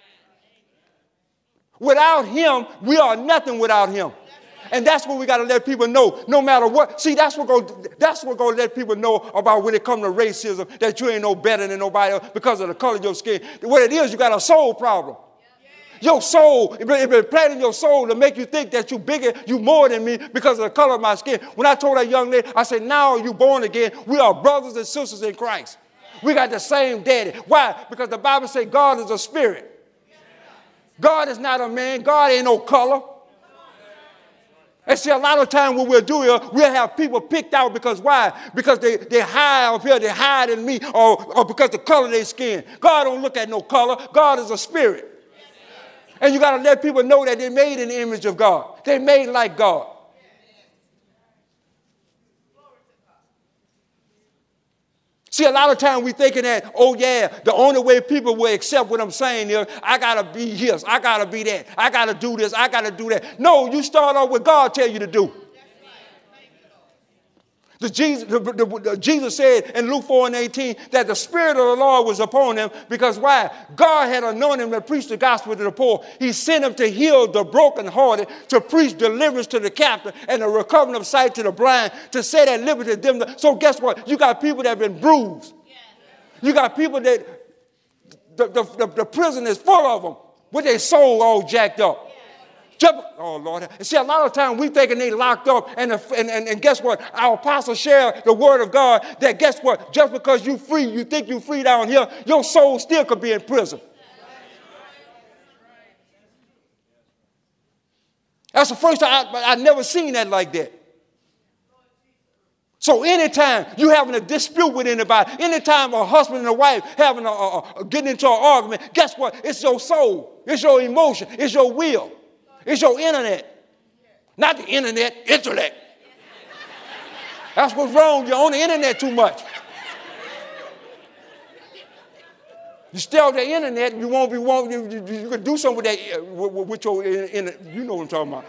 Without him, we are nothing without him. And that's what we got to let people know, no matter what. See, that's what go, that's what going to let people know about when it comes to racism, that you ain't no better than nobody else because of the color of your skin. What it is, you got a soul problem. Your soul, it been planted in your soul to make you think that you bigger, you more than me because of the color of my skin. When I told that young lady, I said, now you born again. We are brothers and sisters in Christ. We got the same daddy. Why? Because the Bible says God is a spirit. God is not a man. God ain't no color. And see, a lot of times what we'll do here, we'll have people picked out because why? Because they, they hide up here, they hide in me, or, or because the color of their skin. God don't look at no color. God is a spirit. And you got to let people know that they're made in the image of God. They're made like God. See, a lot of times we thinking that, oh yeah, the only way people will accept what I'm saying is, I got to be this, I got to be that, I got to do this, I got to do that. No, you start off what God tell you to do. The Jesus, the, the, the, Jesus said in Luke four and eighteen that the Spirit of the Lord was upon him because why? God had anointed him to preach the gospel to the poor. He sent him to heal the brokenhearted, to preach deliverance to the captive, and the recovering of sight to the blind, to set at liberty them. So guess what? You got people that have been bruised. You got people that the, the, the, the prison is full of them with their soul all jacked up. Oh, Lord. See, a lot of times we thinking they locked up, and, and, and, and guess what? Our apostles share the word of God that guess what? Just because you free, you think you free down here, your soul still could be in prison. That's the first time I, I never seen that like that. So anytime you having a dispute with anybody, anytime a husband and a wife having a, a, a getting into an argument, guess what? It's your soul. It's your emotion. It's your will. It's your internet. Not the internet, internet. That's what's wrong. You're on the internet too much. You stay on the internet, you won't be, won't, you, you, you can do something with that, uh, with, with your, in, in, you know what I'm talking about.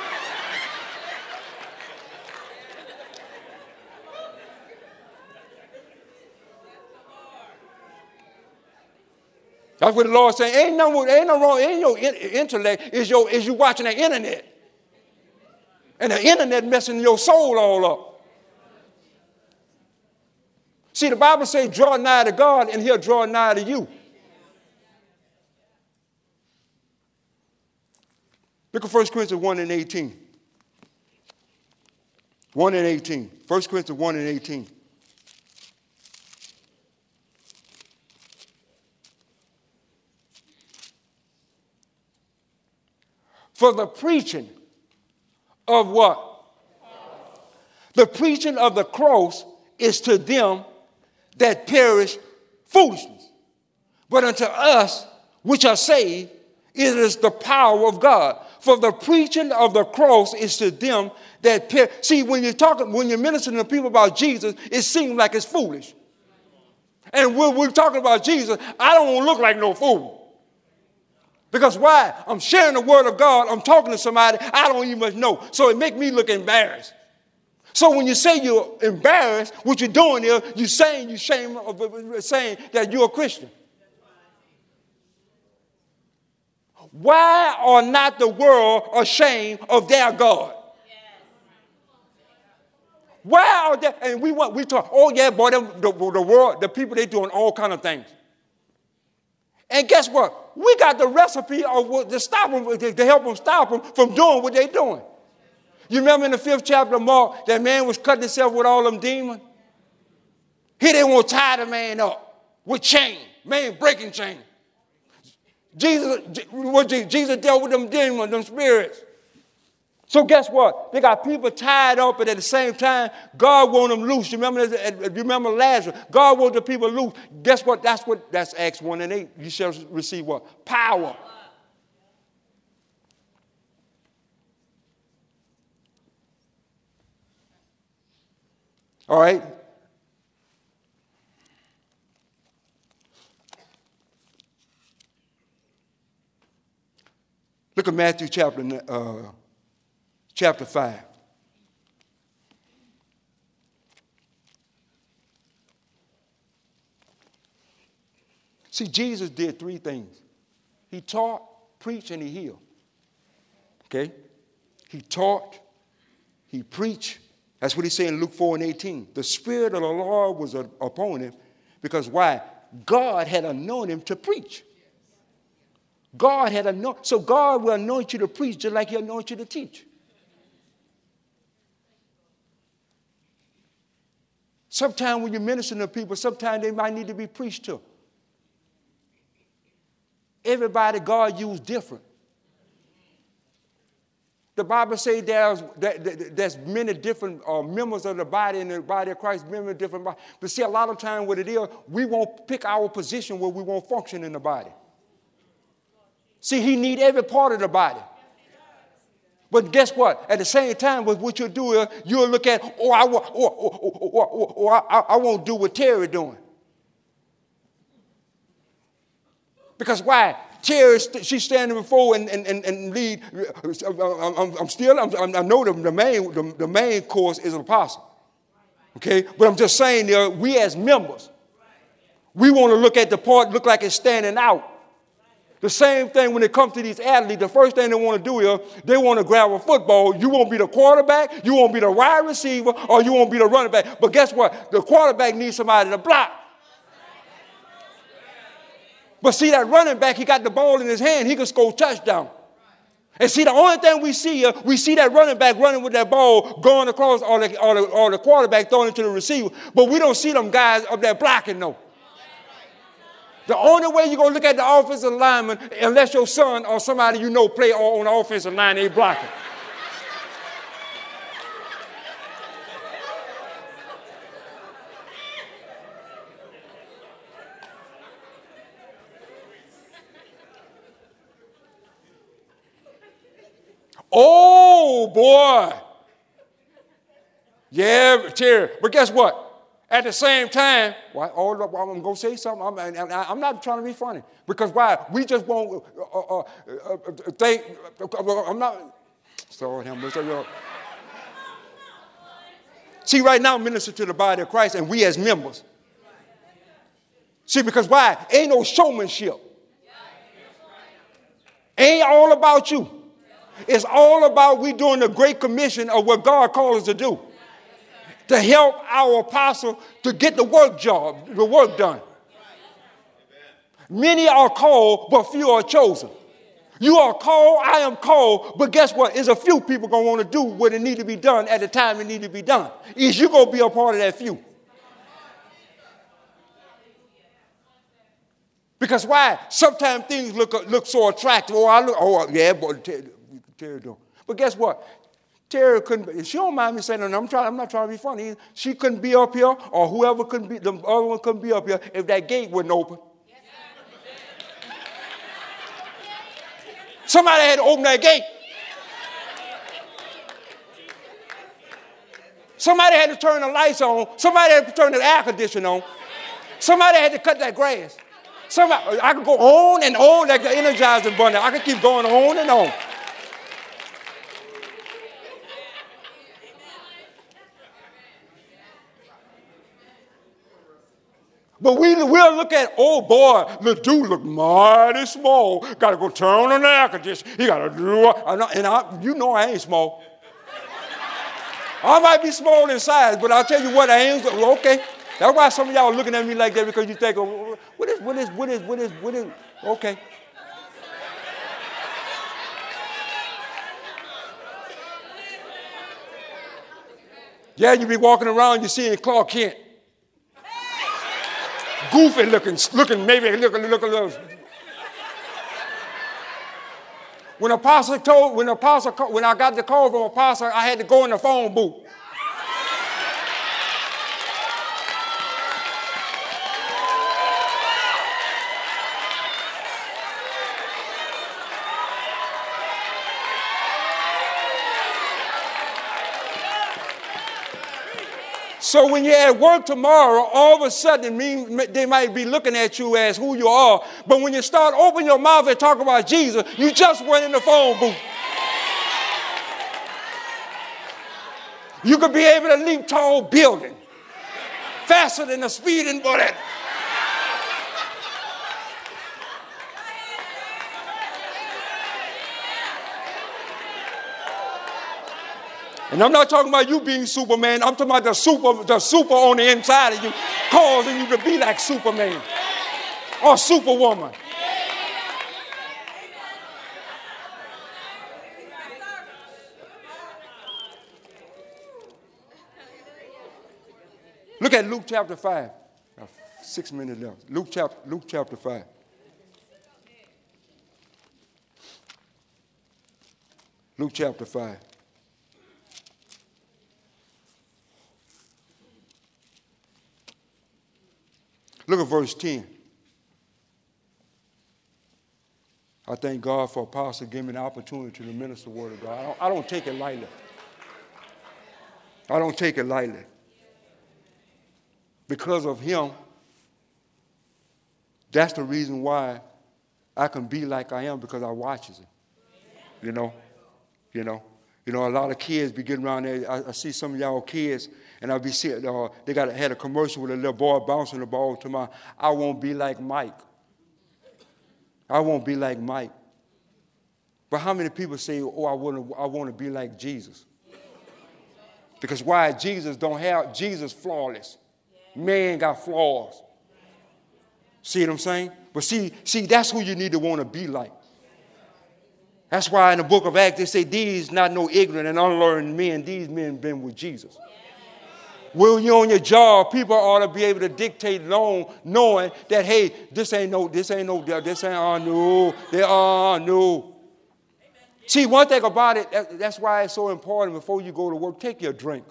That's what the Lord saying. Ain't no, ain't no wrong. Ain't your intellect. Is your is you watching the internet, and the internet messing your soul all up. See, the Bible says, "Draw nigh to God, and He'll draw nigh to you." Look at First Corinthians one and eighteen. One and eighteen. First Corinthians one and eighteen. For the preaching of what? The preaching of the cross is to them that perish foolishness. But unto us which are saved, it is the power of God. For the preaching of the cross is to them that perish. See, when you're talking, when you're ministering to people about Jesus, it seems like it's foolish. And when we're talking about Jesus, I don't want to look like no fool. Because why? I'm sharing the word of God. I'm talking to somebody I don't even know. So it makes me look embarrassed. So when you say you're embarrassed, what you're doing is you're saying you're shame of saying that you're a Christian. Why are not the world ashamed of their God? Why are they? And we want we talk. Oh yeah, boy, them, the, the world, the people, they doing all kind of things. And guess what? We got the recipe of what to stop them, to help them stop them from doing what they're doing. You remember in the fifth chapter of Mark, that man was cutting himself with all them demons? He didn't want to tie the man up with chain, man breaking chain. Jesus, Jesus dealt with them demons, them spirits. So guess what? They got people tied up, but at the same time, God wants them loose. You remember, you remember Lazarus? God wants the people loose. Guess what? That's what. That's Acts one and eight. You shall receive what? Power. All right. Look at Matthew chapter uh, chapter five. See, Jesus did three things. He taught, preached, and he healed. Okay? He taught, he preached. That's what he said in Luke four and eighteen. The Spirit of the Lord was upon him because why? God had anointed him to preach. God had anointed. So God will anoint you to preach just like he anointed you to teach. Sometimes when you're ministering to people, sometimes they might need to be preached to. Everybody God used different. The Bible says there's, there's many different uh, members of the body in the body of Christ, many different bodies. But see, a lot of times what it is, we won't pick our position where we won't function in the body. See, he needs every part of the body. But guess what? At the same time, what you'll do is you'll look at, oh, I, or, or, or, or, or, or I, I won't do what Terry doing. Because why? Terry, she's standing before and, and, and, and lead. I'm, I'm still, I'm, I know the, the, main, the, the main course is an apostle. Okay? But I'm just saying, there, we as members, we want to look at the part, look like it's standing out. The same thing when it comes to these athletes, the first thing they want to do is they want to grab a football. You won't be the quarterback, you won't be the wide receiver, or you won't be the running back. But guess what? The quarterback needs somebody to block. But see, that running back, he got the ball in his hand, he can score touchdown. And see, the only thing we see here, we see that running back running with that ball going across, or the, or the, or the quarterback throwing it to the receiver. But we don't see them guys up there blocking, no. The only way you're going to look at the offensive lineman, unless your son or somebody you know play on the offensive line, they blocking. Oh, boy. Yeah, Terry. But guess what? At the same time, well, I'm going to say something. I'm, I'm not trying to be funny. Because why? We just won't uh, uh, uh, think. Uh, I'm not. Sorry, I'm sorry. See, right now, minister to the body of Christ, and we as members. See, because why? Ain't no showmanship. Ain't all about you. It's all about we doing the great commission of what God called us to do. To help our apostle to get the work job, the work done. Many are called, but few are chosen. You are called, I am called, but guess what? There's a few people going to want to do what it need to be done at the time it need to be done. Is you going to be a part of that few? Because why? Sometimes things look look so attractive. Oh, I look, oh yeah, but Terry, Terry don't. But guess what? Terry couldn't, she don't mind me saying, no, I'm, trying, I'm not trying to be funny. She couldn't be up here, or whoever couldn't be, the other one couldn't be up here if that gate wasn't open. Yes, somebody had to open that gate. Somebody had to turn the lights on. Somebody had to turn the air conditioner on. Somebody had to cut that grass. Somebody, I could go on and on like the Energizer Bunny. I could keep going on and on. But we, we'll look at, oh boy, the dude look mighty small. Got to go turn on the air conditioner. He got to do it. And I, you know I ain't small. I might be small in size, but I'll tell you what, I ain't. Okay. That's why some of y'all are looking at me like that, because you think, oh, what is, what is, what is, what is, what is, okay. Yeah, you be walking around, you see Clark Kent. Goofy looking, looking, maybe looking, looking a little. When Apostle told, when Apostle, when I got the call from Apostle, I had to go in the phone booth. So when you're at work tomorrow, all of a sudden they might be looking at you as who you are. But when you start opening your mouth and talk about Jesus, you just went in the phone booth. You could be able to leap tall building faster than a speeding bullet. And I'm not talking about you being Superman. I'm talking about the super, the super on the inside of you, causing you to be like Superman or Superwoman. Look at Luke chapter five. Six minutes left. Luke chapter, Luke chapter five. Luke chapter five. Look at verse ten. I thank God for Apostle giving me the opportunity to minister the word of God. I don't, I don't take it lightly. I don't take it lightly. Because of him, that's the reason why I can be like I am, because I watches him. You know, you know, you know. A lot of kids be getting around there. I, I see some of y'all kids, and I be seeing uh, they got had a commercial with a little boy bouncing the ball to my. I won't be like Mike. I won't be like Mike. But how many people say, "Oh, I want to, I want to be like Jesus"? Because why? Jesus don't have Jesus flawless. Man got flaws. See what I'm saying? But see, see, that's who you need to want to be like. That's why in the book of Acts they say, these not no ignorant and unlearned men, these men been with Jesus. When you're on your job, people ought to be able to dictate long, knowing that, hey, this ain't no, this ain't no, this ain't, oh, no, they are, no. See, one thing about it, that, that's why it's so important before you go to work, take your drink.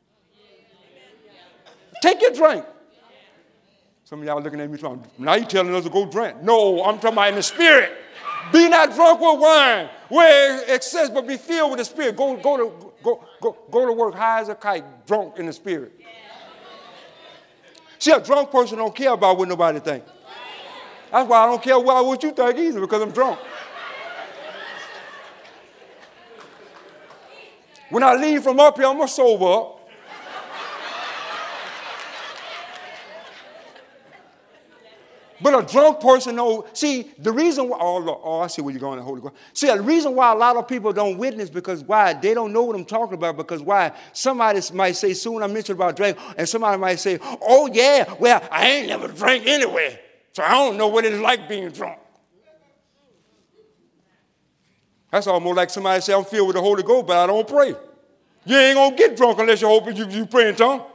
Take your drink. Some of y'all looking at me trying, now you telling us to go drink. No, I'm talking about in the spirit. Be not drunk with wine, where excess, but be filled with the spirit. Go, go to go, go, go to work high as a kite, drunk in the spirit. See, a drunk person don't care about what nobody thinks. That's why I don't care what, what you think either, because I'm drunk. When I leave from up here, I'm going to sober up. But a drunk person, no. See, the reason why, oh, Lord, oh, I see where you're going, the Holy Ghost. See, the reason why a lot of people don't witness, because why? They don't know what I'm talking about, because why? Somebody might say, soon I mentioned about drink, and somebody might say, oh, yeah, well, I ain't never drank anyway, so I don't know what it's like being drunk. That's almost like somebody say, I'm filled with the Holy Ghost, but I don't pray. You ain't going to get drunk unless you hope you, you pray in tongues.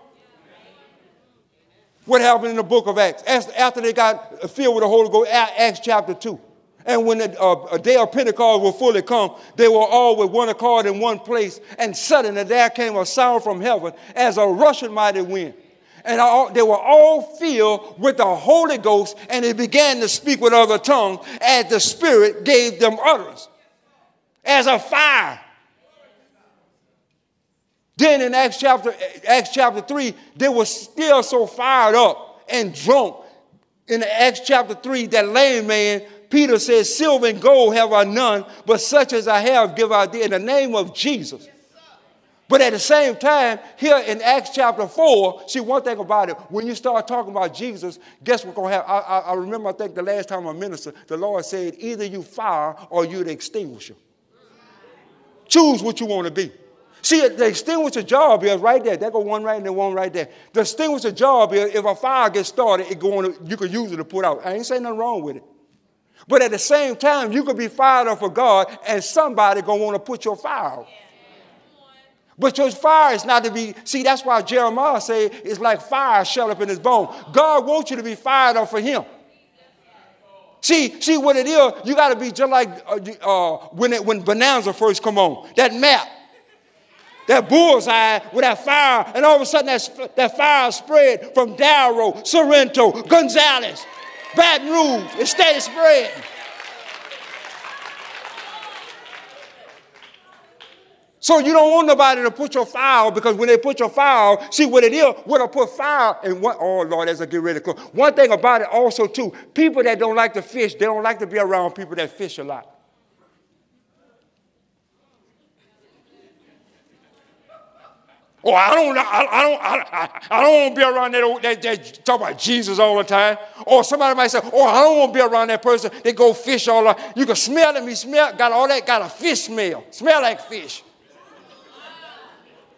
What happened in the book of Acts? After they got filled with the Holy Ghost, Acts chapter two. And when the uh, day of Pentecost will fully come, they were all with one accord in one place. And suddenly there came a sound from heaven as a rushing mighty wind. And all, they were all filled with the Holy Ghost, and they began to speak with other tongues as the Spirit gave them utterance. As a fire. Then in Acts chapter, Acts chapter three, they were still so fired up and drunk. In Acts chapter three, that lame man, Peter says, silver and gold have I none, but such as I have give I thee in the name of Jesus. But at the same time, here in Acts chapter four, see, one thing about it, when you start talking about Jesus, guess what's going to happen? I, I, I remember, I think the last time I ministered, the Lord said, either you fire or you the extinguisher. Choose what you want to be. See, the extinguisher job is right there. There go one right and then one right there. The extinguisher job is if a fire gets started, it go on, you can use it to put out. I ain't saying nothing wrong with it. But at the same time, you could be fired up for God, and somebody going to want to put your fire out. But your fire is not to be, see, that's why Jeremiah said it's like fire shut up in his bone. God wants you to be fired up for him. See, see what it is, you got to be just like uh, uh, when, it, when Bonanza first come on, that map. That bullseye with that fire, and all of a sudden that, that fire spread from Darrow, Sorrento, Gonzales, Baton Rouge. It started spreading. So you don't want nobody to put your fire out, because when they put your fire out, see what it is, when I put fire, and what, oh Lord, as I get ready to close. One thing about it also too, people that don't like to fish, they don't like to be around people that fish a lot. Oh, I don't, I, I don't, I, I don't want to be around that, that, that talk about Jesus all the time. Or somebody might say, oh, I don't want to be around that person. They go fish all the time. You can smell them. He smell, got all that, got a fish smell. Smell like fish.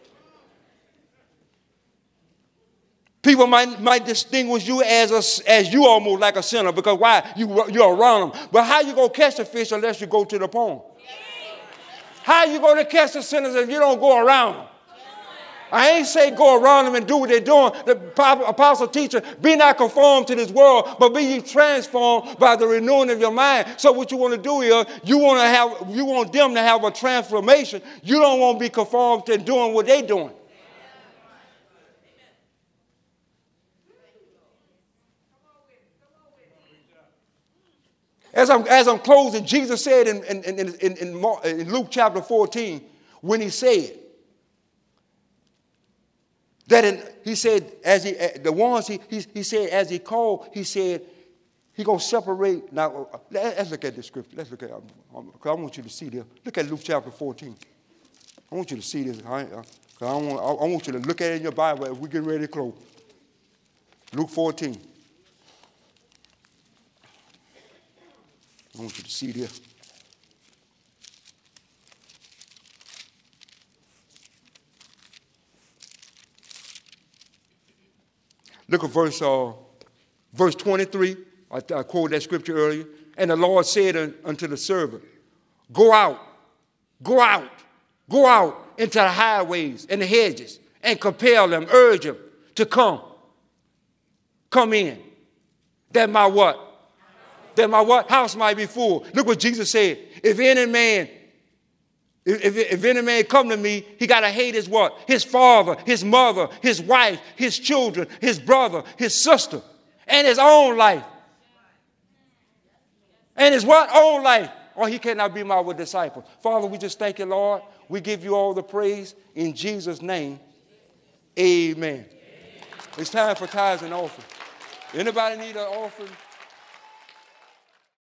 People might, might distinguish you as a, as you almost like a sinner because why? You, you're around them. But how you going to catch a fish unless you go to the pond? How you going to catch the sinners if you don't go around them? I ain't say go around them and do what they're doing. The apostle teacher, be not conformed to this world, but be ye transformed by the renewing of your mind. So what you want to do here, you want to have, you want them to have a transformation. You don't want to be conformed to doing what they're doing. As I'm, as I'm closing, Jesus said in, in, in, in, in, Mark, in Luke chapter fourteen, when he said, that in, he said, as he, the ones he, he, he said, as he called, he said, he going to separate. Now, let's look at the scripture. Let's look at it. Because I want you to see this. Look at Luke chapter fourteen. I want you to see this. I, I, I, want, I want you to look at it in your Bible as we're getting ready to close. Luke fourteen. I want you to see this. Look at verse, uh, verse twenty-three. I, I quoted that scripture earlier. And the Lord said unto the servant, go out, go out, go out into the highways and the hedges and compel them, urge them to come. Come in. That my what? That my what? House might be full. Look what Jesus said. If any man If, if, if any man come to me, he got to hate his what? His father, his mother, his wife, his children, his brother, his sister, and his own life. And his what? Own life. Or he cannot be my disciple. Father, we just thank you, Lord. We give you all the praise in Jesus' name. Amen. Amen. It's time for tithes and offering. Anybody need an offering?